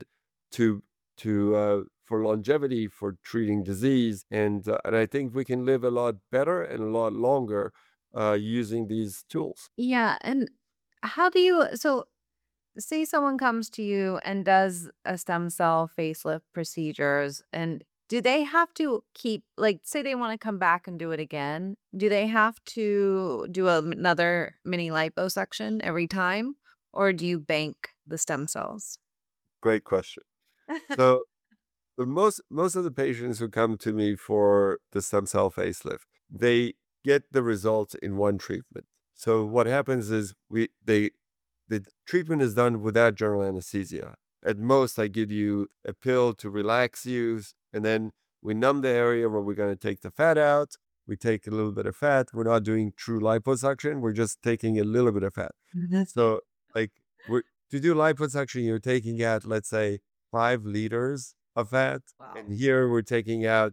for longevity, for treating disease, and I think we can live a lot better and a lot longer using these tools. Yeah, and so say someone comes to you and does a stem cell facelift procedures, and do they have to keep, like, say they want to come back and do it again, do they have to do another mini liposuction every time, or do you bank the stem cells? Great question. So most of the patients who come to me for the stem cell facelift, they get the results in one treatment. So what happens is the treatment is done without general anesthesia. At most, I give you a pill to relax you, and then we numb the area where we're going to take the fat out. We take a little bit of fat. We're not doing true liposuction. We're just taking a little bit of fat. So, like, to do liposuction, you're taking out, let's say, 5 liters of fat. Wow. And here we're taking out,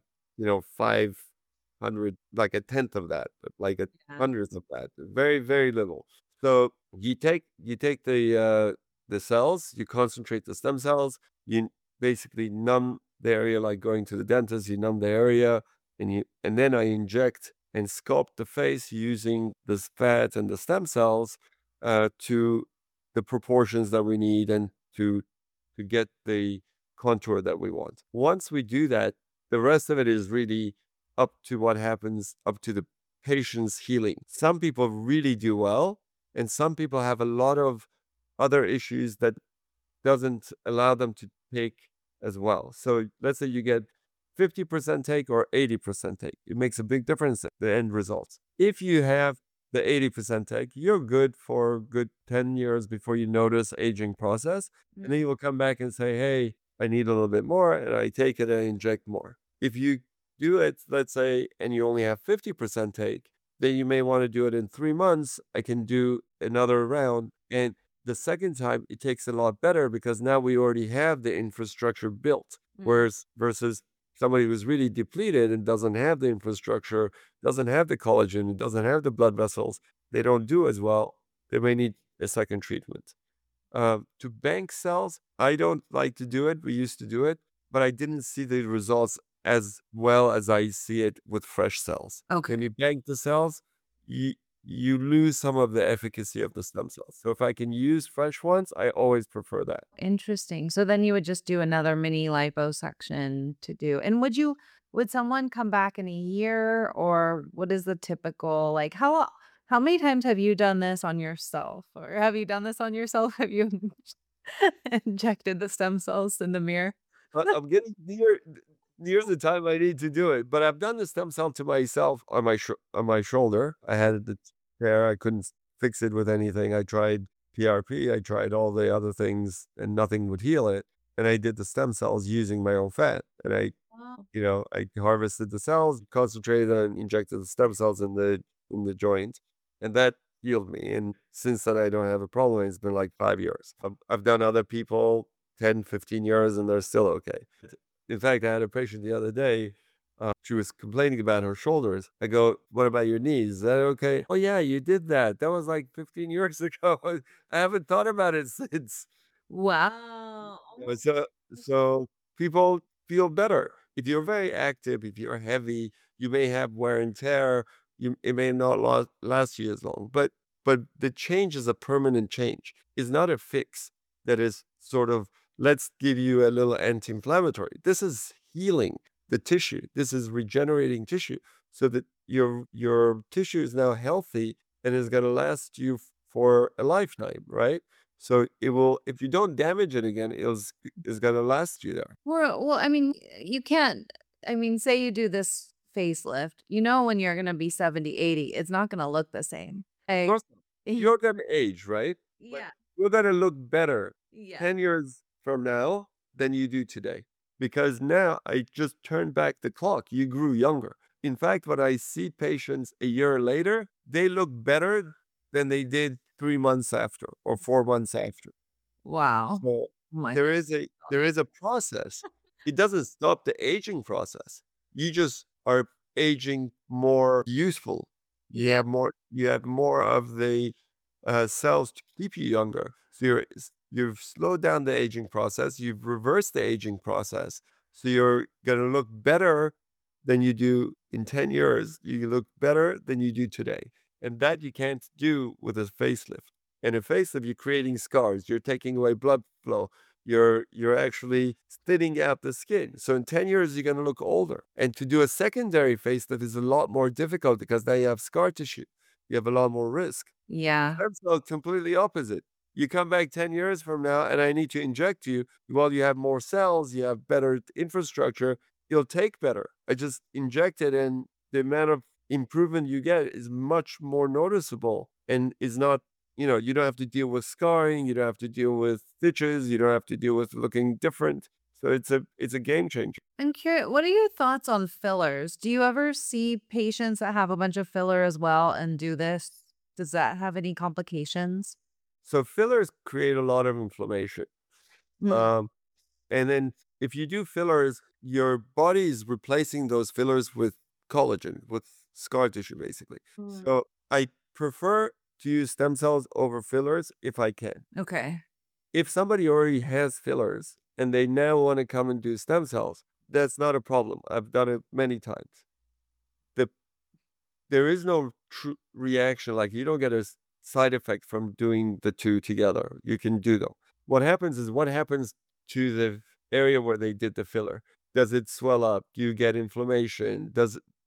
500, like a tenth of that, but like a Yeah. hundredth of that. Very, very little. So you take the cells, you concentrate the stem cells, you basically numb the area like going to the dentist, you numb the area, and then I inject and sculpt the face using this fat and the stem cells to the proportions that we need and to get the contour that we want. Once we do that, the rest of it is really up to what happens, up to the patients healing. Some people really do well, and some people have a lot of other issues that doesn't allow them to take as well. So let's say you get 50% take or 80% take. It makes a big difference in the end results. If you have the 80% take, you're good for good 10 years before you notice aging process. And then you will come back and say, hey, I need a little bit more, and I take it and inject more. If you do it, let's say, and you only have 50% take, then you may want to do it in 3 months. I can do another round. And the second time, it takes a lot better because now we already have the infrastructure built. Whereas versus somebody who's really depleted and doesn't have the infrastructure, doesn't have the collagen, doesn't have the blood vessels, they don't do as well. They may need a second treatment. To bank cells, I don't like to do it. We used to do it, but I didn't see the results as well as I see it with fresh cells. Okay. When you bank the cells, you lose some of the efficacy of the stem cells. So if I can use fresh ones, I always prefer that. Interesting. So then you would just do another mini liposuction to do. And would someone come back in a year, or what is the typical, like, how many times have you done this on yourself? Or have you done this on yourself? Have you injected the stem cells in the mirror? I'm getting near the time I need to do it, but I've done the stem cell to myself on my shoulder. I had the tear. I couldn't fix it with anything. I tried PRP. I tried all the other things, and nothing would heal it. And I did the stem cells using my own fat, and Wow. I harvested the cells, concentrated and injected the stem cells in the joint, and that healed me. And since then, I don't have a problem. It's been like 5 years. I've done other people 10, 15 years, and they're still okay. In fact, I had a patient the other day. She was complaining about her shoulders. I go, what about your knees? Is that okay? Oh, yeah, you did that. That was like 15 years ago. I haven't thought about it since. Wow. So people feel better. If you're very active, if you're heavy, you may have wear and tear. It may not last you as long. But the change is a permanent change. It's not a fix that is sort of, let's give you a little anti-inflammatory. This is healing the tissue. This is regenerating tissue so that your tissue is now healthy and is going to last you for a lifetime, right? So it will, if you don't damage it again, it's going to last you there. Well, I mean, you can't, I mean, say you do this facelift, when you're going to be 70, 80, it's not going to look the same. Of Like, course, you're going to age, right? But yeah, you're going to look better yeah. 10 years from now than you do today. Because now I just turned back the clock. You grew younger. In fact, when I see patients a year later, they look better than they did 3 months after or 4 months after. Wow. So My there is a process. It doesn't stop the aging process. You just are aging more useful. You have more of the cells to keep you younger. So you've slowed down the aging process. You've reversed the aging process. So you're going to look better than you do in 10 years. You look better than you do today. And that you can't do with a facelift. In a facelift, you're creating scars. You're taking away blood flow. You're actually thinning out the skin. So in 10 years, you're going to look older. And to do a secondary facelift is a lot more difficult because now you have scar tissue. You have a lot more risk. Yeah. Stem cell completely opposite. You come back 10 years from now and I need to inject you. Well, you have more cells, you have better infrastructure, you'll take better. I just inject it and the amount of improvement you get is much more noticeable and is not, you don't have to deal with scarring, you don't have to deal with stitches, you don't have to deal with looking different. So it's a game changer. I'm curious, what are your thoughts on fillers? Do you ever see patients that have a bunch of filler as well and do this? Does that have any complications? So fillers create a lot of inflammation. Mm. Um, And then if you do fillers, your body is replacing those fillers with collagen, with scar tissue, basically. Mm. So I prefer to use stem cells over fillers if I can. Okay. If somebody already has fillers and they now want to come and do stem cells, that's not a problem. I've done it many times. The, there is no true reaction, like you don't get a side effect from doing the two together. You can do them. What happens to the area where they did the filler? Does it swell up? Do you get inflammation?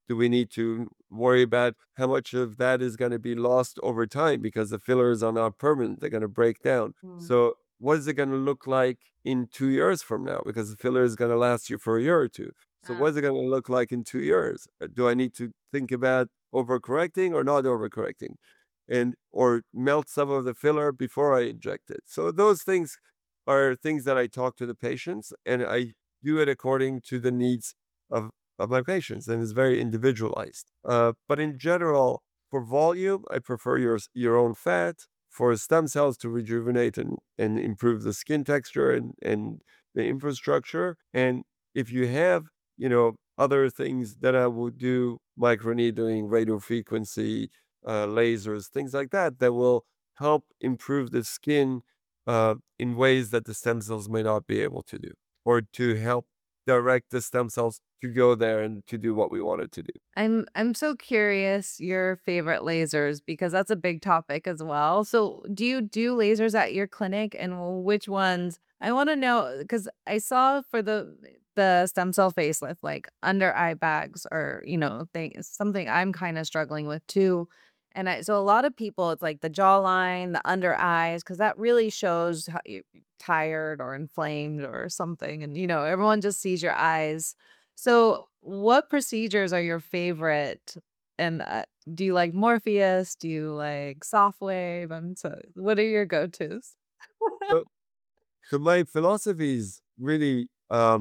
Do we need to worry about how much of that is going to be lost over time because the fillers are not permanent? They're going to break down. So what is it going to look like in 2 years from now? Because the filler is going to last you for a year or two. So what is it going to look like in 2 years? Do I need to think about overcorrecting or not overcorrecting? And or melt some of the filler before I inject it. So those things are things that I talk to the patients, and I do it according to the needs of my patients, and it's very individualized. But in general, for volume, I prefer your own fat. For stem cells to rejuvenate and improve the skin texture and the infrastructure. And if you have, other things that I would do, microneedling, radio frequency, lasers, things like that, that will help improve the skin in ways that the stem cells may not be able to do, or to help direct the stem cells to go there and to do what we want it to do. I'm so curious your favorite lasers because that's a big topic as well. So, do you do lasers at your clinic and which ones? I want to know because I saw for the stem cell facelift like under eye bags or something I'm kind of struggling with too. And so a lot of people it's like the jawline, the under eyes because that really shows how you're tired or inflamed or something and everyone just sees your eyes. So, what procedures are your favorite? And do you like Morpheus? Do you like Softwave? What are your go-tos? So, so my philosophy is really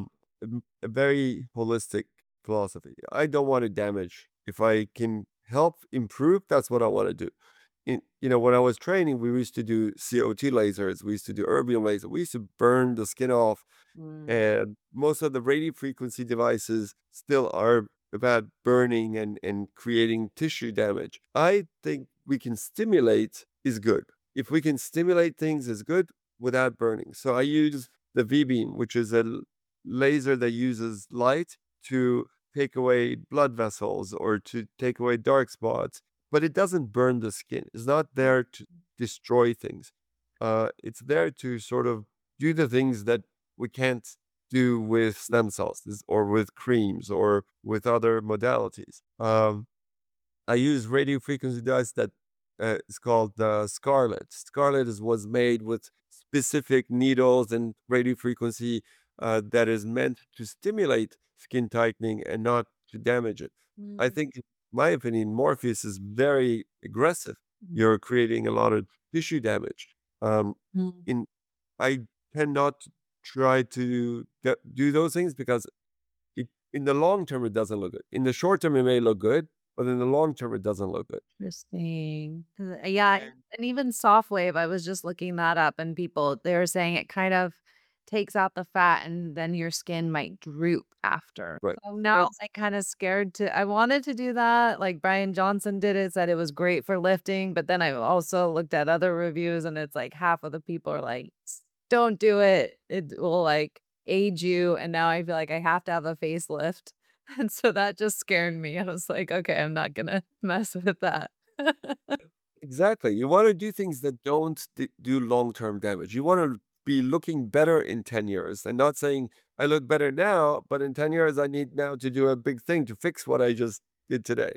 a very holistic philosophy. I don't want to damage. If I can help improve, that's what I want to do. When I was training, we used to do COT lasers. We used to do erbium laser. We used to burn the skin off. And most of the radio frequency devices still are about burning and creating tissue damage. I think we can stimulate is good. If we can stimulate things is good without burning. So I use the V-beam, which is a laser that uses light to take away blood vessels or to take away dark spots, but it doesn't burn the skin. It's not there to destroy things. It's there to sort of do the things that we can't do with stem cells or with creams or with other modalities. I use radio frequency device that is called Scarlet. Scarlet was made with specific needles and radio frequency that is meant to stimulate skin tightening and not to damage it. I think, in my opinion, Morpheus is very aggressive. You're creating a lot of tissue damage. In I tend not to try to do those things because in the long term it doesn't look good. In the short term it may look good, but in the long term it doesn't look good. Interesting. 'Cause, yeah, and even Softwave, I was just looking that up, and they were saying it kind of takes out the fat, and then your skin might droop after. Right. So now I'm kind of scared I wanted to do that. Like Brian Johnson did it, said it was great for lifting, but then I also looked at other reviews, and it's like half of the people are like, don't do it. It will like age you. And now I feel like I have to have a facelift. And so that just scared me. I was like, okay, I'm not gonna mess with that. Exactly. You want to do things that don't do long-term damage. You want to be looking better in 10 years and not saying, I look better now, but in 10 years, I need now to do a big thing to fix what I just did today.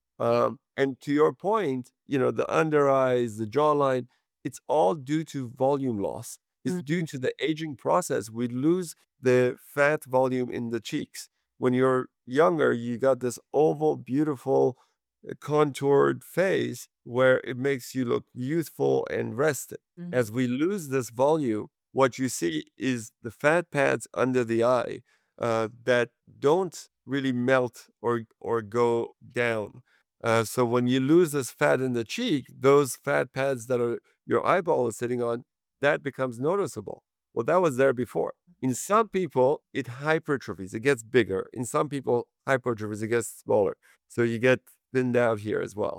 And to your point, the under eyes, the jawline, it's all due to volume loss. It's due to the aging process. We lose the fat volume in the cheeks. When you're younger, you got this oval, beautiful, contoured face where it makes you look youthful and rested. As we lose this volume, what you see is the fat pads under the eye that don't really melt or go down. So when you lose this fat in the cheek, those fat pads that your eyeball is sitting on, that becomes noticeable. Well, that was there before. In some people, it hypertrophies, it gets bigger. In some people, hypertrophies, it gets smaller. So you get thinned out here as well.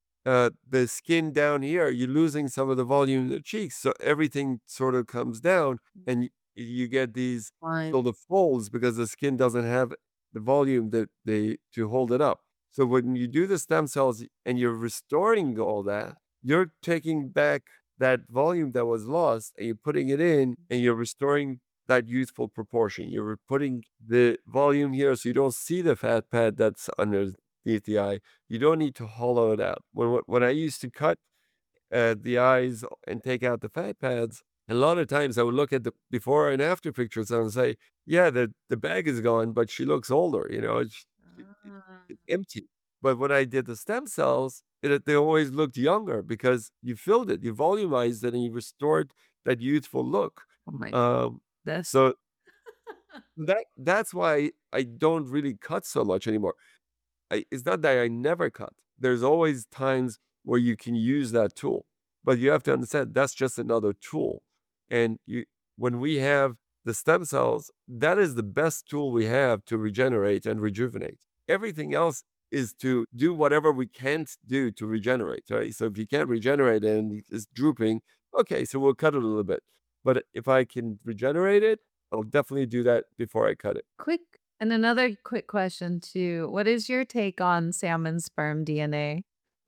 The skin down here, you're losing some of the volume in the cheeks. So everything sort of comes down and you get these sort of folds because the skin doesn't have the volume to hold it up. So when you do the stem cells and you're restoring all that, you're taking back that volume that was lost and you're putting it in and you're restoring that youthful proportion. You're putting the volume here so you don't see the fat pad that's under underneath the eye. You don't need to hollow it out. When I used to cut the eyes and take out the fat pads, a lot of times I would look at the before and after pictures and say, yeah, the bag is gone, but she looks older, it's empty. But when I did the stem cells, they always looked younger because you filled it, you volumized it, and you restored that youthful look. Oh my, this. So that's why I don't really cut so much anymore. It's not that I never cut. There's always times where you can use that tool, but you have to understand that's just another tool. And when we have the stem cells, that is the best tool we have to regenerate and rejuvenate. Everything else is to do whatever we can't do to regenerate, right? So if you can't regenerate and it's drooping, okay, so we'll cut it a little bit. But if I can regenerate it, I'll definitely do that before I cut it. Another quick question too. What is your take on salmon sperm DNA?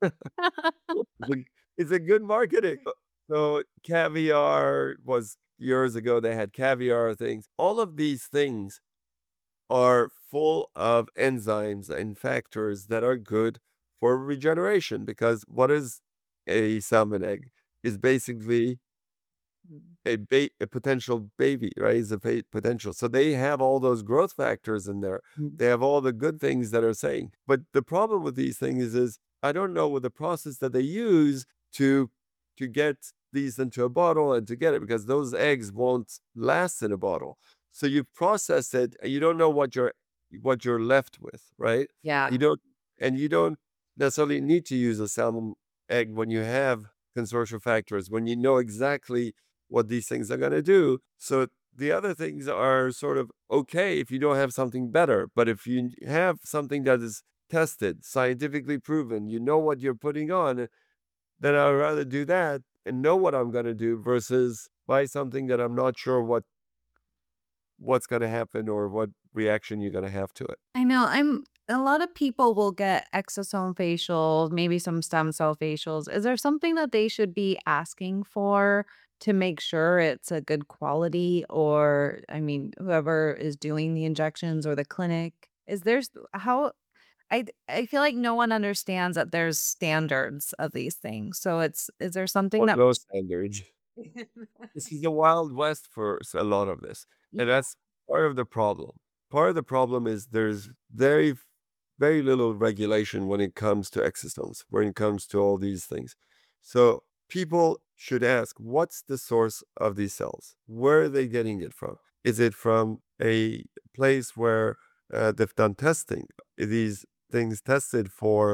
It's a good marketing. So caviar was years ago, they had caviar things. All of these things are full of enzymes and factors that are good for regeneration because what is a salmon egg? Is basically a potential baby, right? Is a potential. So they have all those growth factors in there. They have all the good things that are saying. But the problem with these things is I don't know what the process that they use to get these into a bottle and to get it because those eggs won't last in a bottle. So you process it and you don't know what you're left with, right? Yeah. You don't necessarily need to use a salmon egg when you have consortial factors, when you know exactly what these things are going to do. So the other things are sort of okay if you don't have something better. But if you have something that is tested, scientifically proven, you know what you're putting on, then I'd rather do that and know what I'm going to do versus buy something that I'm not sure what's going to happen or what reaction you're going to have to it. I know. A lot of people will get exosome facials, maybe some stem cell facials. Is there something that they should be asking for to make sure it's a good quality? Or, I mean, whoever is doing the injections or the clinic, is there how I feel like no one understands that there's standards of these things. So is there something What that low standards? This is the Wild West for a lot of this. And that's part of the problem. Part of the problem is there's very, very little regulation when it comes to exosomes, when it comes to all these things. So people should ask, what's the source of these cells? Where are they getting it from? Is it from a place where they've done testing? Are these things tested for,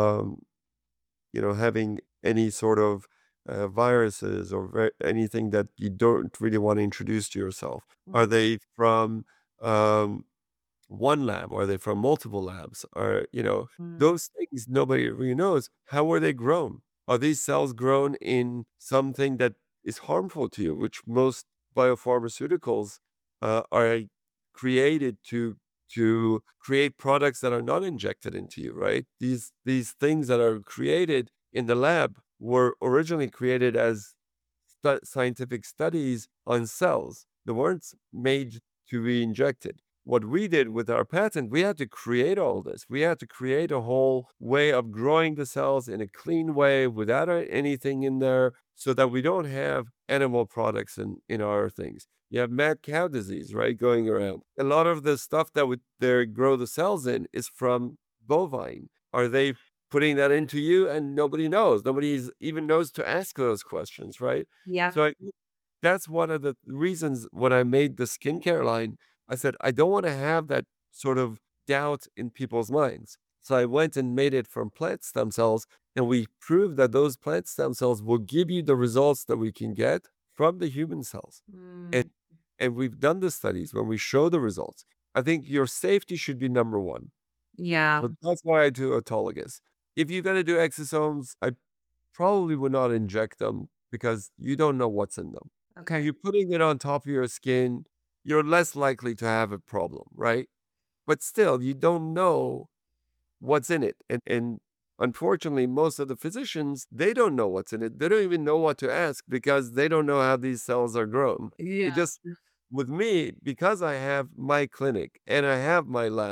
having any sort of viruses or anything that you don't really want to introduce to yourself? Are they from one lab? Are they from multiple labs? Or, those things nobody really knows. How were they grown? Are these cells grown in something that is harmful to you, which most biopharmaceuticals are created to create products that are not injected into you, right? These things that are created in the lab were originally created as scientific studies on cells. They weren't made to be injected. What we did with our patent, we had to create all this. We had to create a whole way of growing the cells in a clean way without anything in there so that we don't have animal products in our things. You have mad cow disease, right, going around. A lot of the stuff that they grow the cells in is from bovine. Are they putting that into you? And nobody knows. Nobody even knows to ask those questions, right? Yeah. So that's one of the reasons when I made the skincare line, I said, I don't want to have that sort of doubt in people's minds. So I went and made it from plant stem cells, and we proved that those plant stem cells will give you the results that we can get from the human cells. And we've done the studies when we show the results. I think your safety should be number one. Yeah. But that's why I do autologous. If you're going to do exosomes, I probably would not inject them because you don't know what's in them. Okay. You're putting it on top of your skin, you're less likely to have a problem, right? But still, you don't know what's in it. And unfortunately, most of the physicians, they don't know what's in it. They don't even know what to ask because they don't know how these cells are grown. Yeah. It just, with me, because I have my clinic and I have my lab,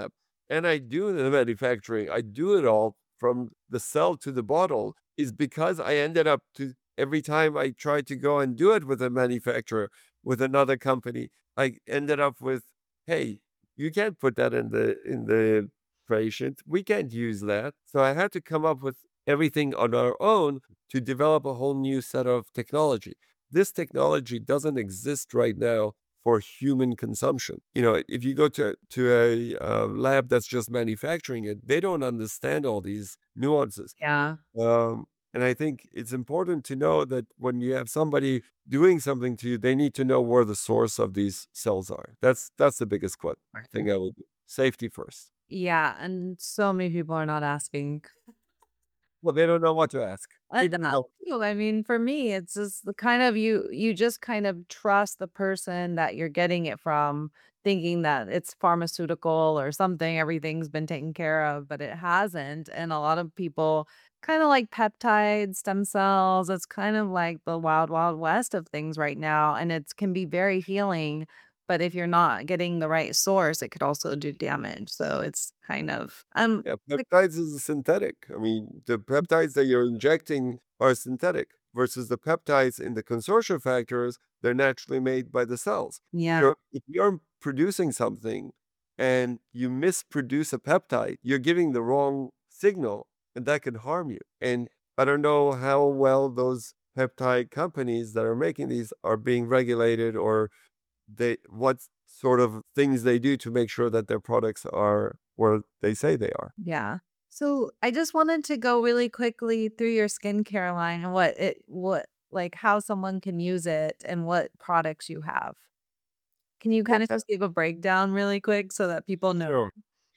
and I do the manufacturing, I do it all from the cell to the bottle, is because I ended up to every time I tried to go and do it with a manufacturer, with another company, I ended up with, hey, you can't put that in the patient. We can't use that. So I had to come up with everything on our own to develop a whole new set of technology. This technology doesn't exist right now for human consumption. If you go to a lab that's just manufacturing it, they don't understand all these nuances. Yeah. Um, and I think it's important to know that when you have somebody doing something to you, they need to know where the source of these cells are. That's the biggest thing I will do. Safety first. Yeah, and so many people are not asking. Well, they don't know what to ask. I Even know. though, I mean, for me, it's just the kind of you just kind of trust the person that you're getting it from, thinking that it's pharmaceutical or something, everything's been taken care of, but it hasn't. And a lot of people kind of like peptides, stem cells, it's kind of like the wild, wild west of things right now. And it can be very healing. But if you're not getting the right source, it could also do damage. So it's kind of yeah, like, peptides is a synthetic. I mean, the peptides that you're injecting are synthetic versus the peptides in the consortia factors, they're naturally made by the cells. yeah. If you're producing something and you misproduce a peptide, you're giving the wrong signal and that can harm you. And I don't know how well those peptide companies that are making these are being regulated, or what sort of things they do to make sure that their products are where they say they are. Yeah. So I just wanted to go really quickly through your skincare line and what like how someone can use it and what products you have. Can you kind of Yeah, just give a breakdown really quick so that people know? sure.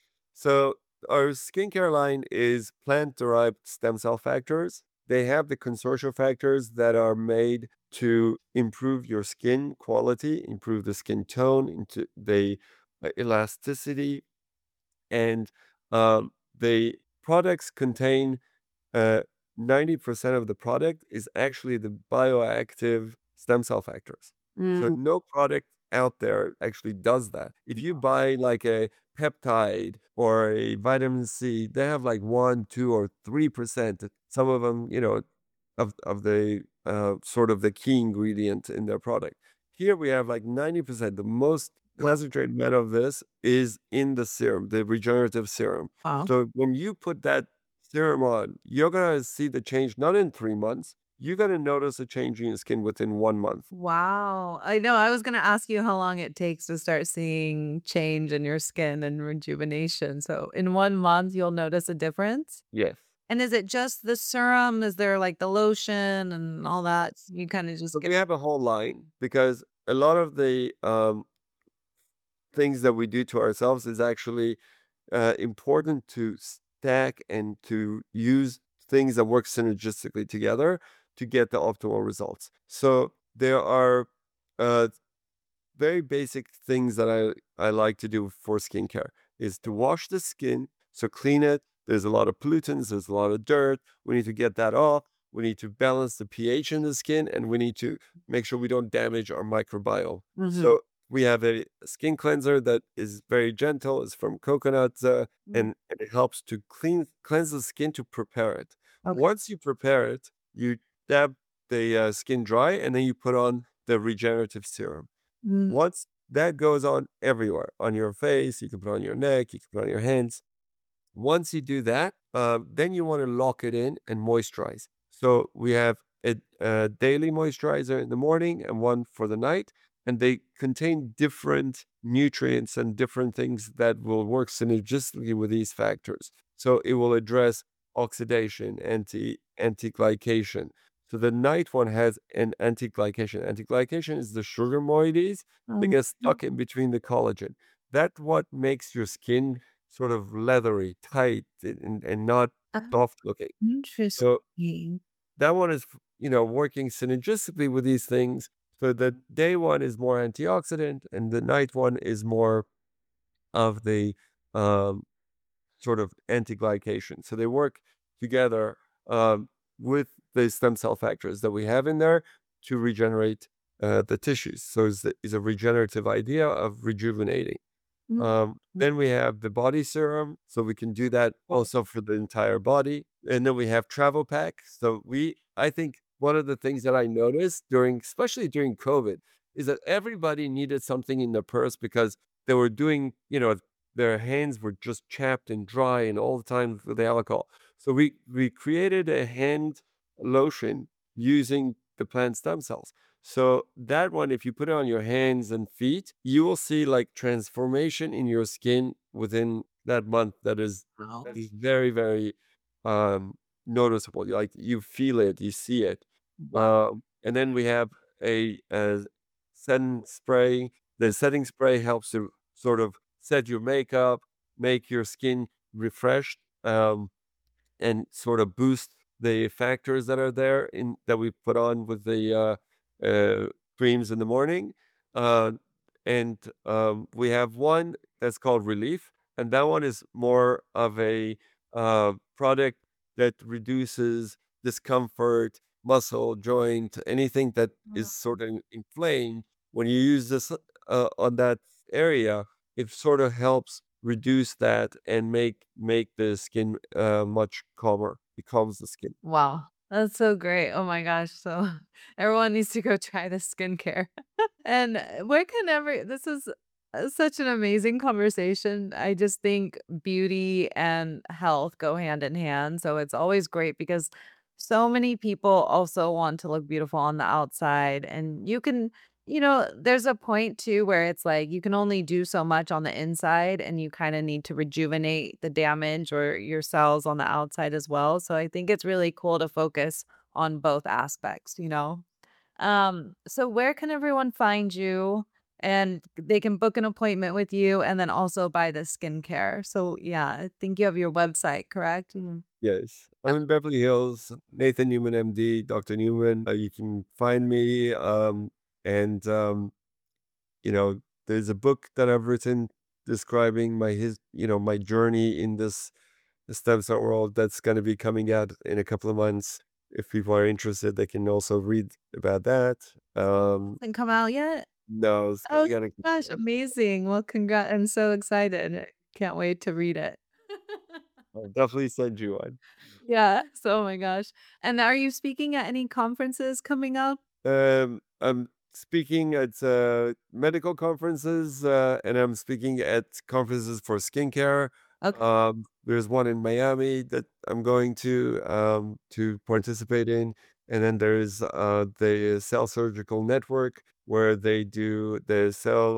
So our skincare line is plant-derived stem cell factors. They have the consortia factors that are made to improve your skin quality, improve the skin tone, into the elasticity, and the products contain uh, 90% of the product is actually the bioactive stem cell factors. So Mm. no product out there actually does that. If you buy like a peptide or a vitamin C, they have like 1, 2, or 3%. Some of them, of the sort of the key ingredient in their product. Here we have like 90%. The most concentrated amount of this is in the serum, the regenerative serum. Wow. So when you put that serum on, you're gonna see the change not in 3 months. You're gonna notice a change in your skin within 1 month. Wow. I know. I was going to ask you how long it takes to start seeing change in your skin and rejuvenation. So in 1 month, you'll notice a difference. Yes. And is it just the serum? Is there like the lotion and all that? You kind of just So get. we have a whole line because a lot of the things that we do to ourselves is actually important to stack and to use things that work synergistically together to get the optimal results. So there are uh, very basic things that I like to do for skincare is to wash the skin, so clean it. There's a lot of pollutants, there's a lot of dirt. We need to get that off. We need to balance the pH in the skin, and we need to make sure we don't damage our microbiome. Mhm. So we have a skin cleanser that is very gentle. It's from coconut, and it helps to cleanse the skin to prepare it. Okay. Once you prepare it, you dab the skin dry, and then you put on the regenerative serum. Mm. Once that goes on everywhere, on your face, you can put on your neck, you can put on your hands. Once you do that, then you want to lock it in and moisturize. So we have a daily moisturizer in the morning and one for the night, and they contain different nutrients and different things that will work synergistically with these factors. So it will address oxidation, anti-glycation. So the night one has an anti-glycation. Anti-glycation is the sugar moieties that Um, get stuck in between the collagen. That's what makes your skin sort of leathery, tight, and not ah, soft looking. So interesting. that one is, working synergistically with these things. So the day one is more antioxidant, and the night one is more of the um, sort of anti-glycation. So they work together with the stem cell factors that we have in there to regenerate the tissues. So it's a regenerative idea of rejuvenating. Then we have the body serum, so we can do that also for the entire body. And then we have travel pack. I think one of the things that I noticed especially during COVID, is that everybody needed something in their purse because they were doing, their hands were just chapped and dry and all the time with the alcohol. So we created a hand lotion using the plant stem cells. So that one, if you put it on your hands and feet, you will see like transformation in your skin within that month. That is very, very um, noticeable. Like you feel it, you see it. And then we have a setting spray. The setting spray helps to sort of set your makeup, make your skin refreshed, and sort of boost the factors that are there in that we put on with the creams in the morning. Uh, and we have one that's called Relief, and that one is more of a product that reduces discomfort, muscle, joint, anything that is sort of inflamed. When you use this on that area, it sort of helps reduce that and make the skin much calmer. It calms the skin. Wow, that's so great. Oh my gosh. So everyone needs to go try this skincare. And where can this is such an amazing conversation. I just think beauty and health go hand in hand. So it's always great because so many people also want to look beautiful on the outside. And there's a point too where it's like you can only do so much on the inside and you kind of need to rejuvenate the damage or your cells on the outside as well. So I think it's really cool to focus on both aspects. So where can everyone find you? And they can book an appointment with you and then also buy the skincare. So yeah, I think you have your website, correct? Mhm. Yes. I'm in Beverly Hills, Nathan Newman, MD, Dr. Newman. You can find me. And you know, there's a book that I've written describing my journey in this stem cell world that's going to be coming out in a couple of months. If people are interested, they can also read about that. Hasn't come out yet? No, it's Oh coming out in gosh, amazing. Well, congrats. I'm so excited. Can't wait to read it. I'll definitely send you one. Yeah. So, oh my gosh. And are you speaking at any conferences coming up? I'm speaking at medical conferences, and I'm speaking at conferences for skincare. Okay. There's one in Miami that I'm going to participate in, and then there's the Cell Surgical Network where they do the cell.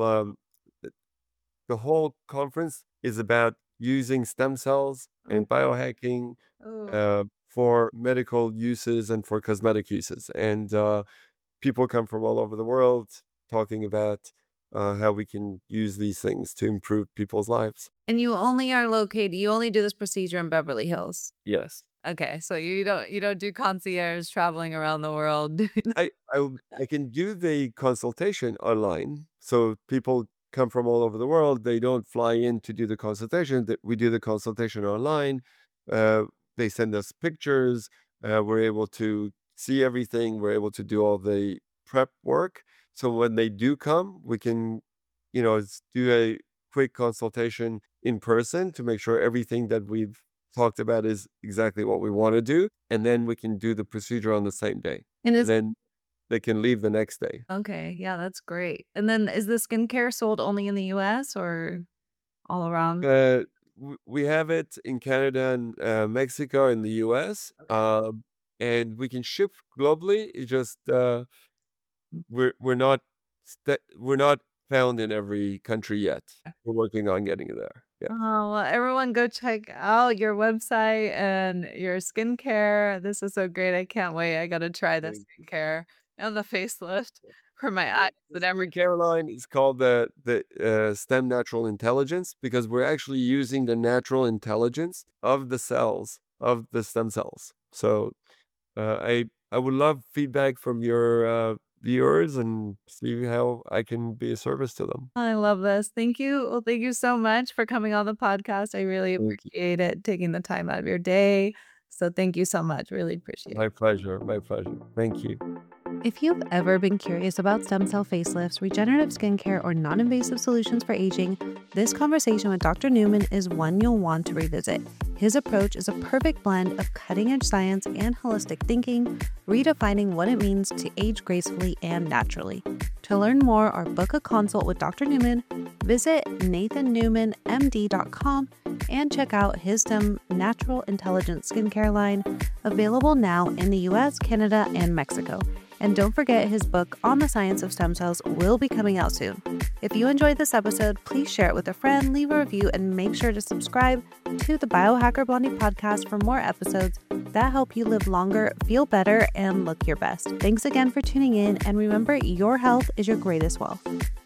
The whole conference is about using stem cells and biohacking Oh. for medical uses and for cosmetic uses, and people come from all over the world talking about how we can use these things to improve people's lives. And you only do this procedure in Beverly Hills. Yes. Okay, so you don't do concierge traveling around the world. I can do the consultation online. So people come from all over the world. They don't fly in to do the consultation. We do the consultation online. Uh, they send us pictures. We're able to see everything. We're able to do all the prep work. So when they do come, we can, do a quick consultation in person to make sure everything that we've talked about is exactly what we want to do. And then we can do the procedure on the same day. And is Then they can leave the next day. Okay, yeah, that's great. And then is the skincare sold only in the US or all around? We have it in Canada and Mexico and the US. And we can ship globally. It's just we're not found in every country yet. We're working on getting it there. Yeah. Oh, well, everyone go check out your website and your skincare. This is so great. I can't wait. I gotta try the Thank skincare and the facelift for my The eyes the and everything. skincare line is called the STEM Natural Intelligence because we're actually using the natural intelligence of the cells of the stem cells. So I would love feedback from your viewers and see how I can be a service to them. I love this. Thank you. Well, thank you so much for coming on the podcast. I really Thank you. appreciate it, taking the time out of your day. So thank you so much. Really appreciate it. My pleasure. My pleasure. Thank you. If you've ever been curious about stem cell facelifts, regenerative skincare, or non-invasive solutions for aging, this conversation with Dr. Newman is one you'll want to revisit. His approach is a perfect blend of cutting-edge science and holistic thinking, redefining what it means to age gracefully and naturally. To learn more or book a consult with Dr. Newman, visit nathannewmanmd.com and check out his STEM Natural Intelligence Skincare line, available now in the US, Canada, and Mexico. And don't forget, his book on the science of stem cells will be coming out soon. If you enjoyed this episode, please share it with a friend, leave a review, and make sure to subscribe to the Biohacker Blondie podcast for more episodes that help you live longer, feel better, and look your best. Thanks again for tuning in, and remember, your health is your greatest wealth.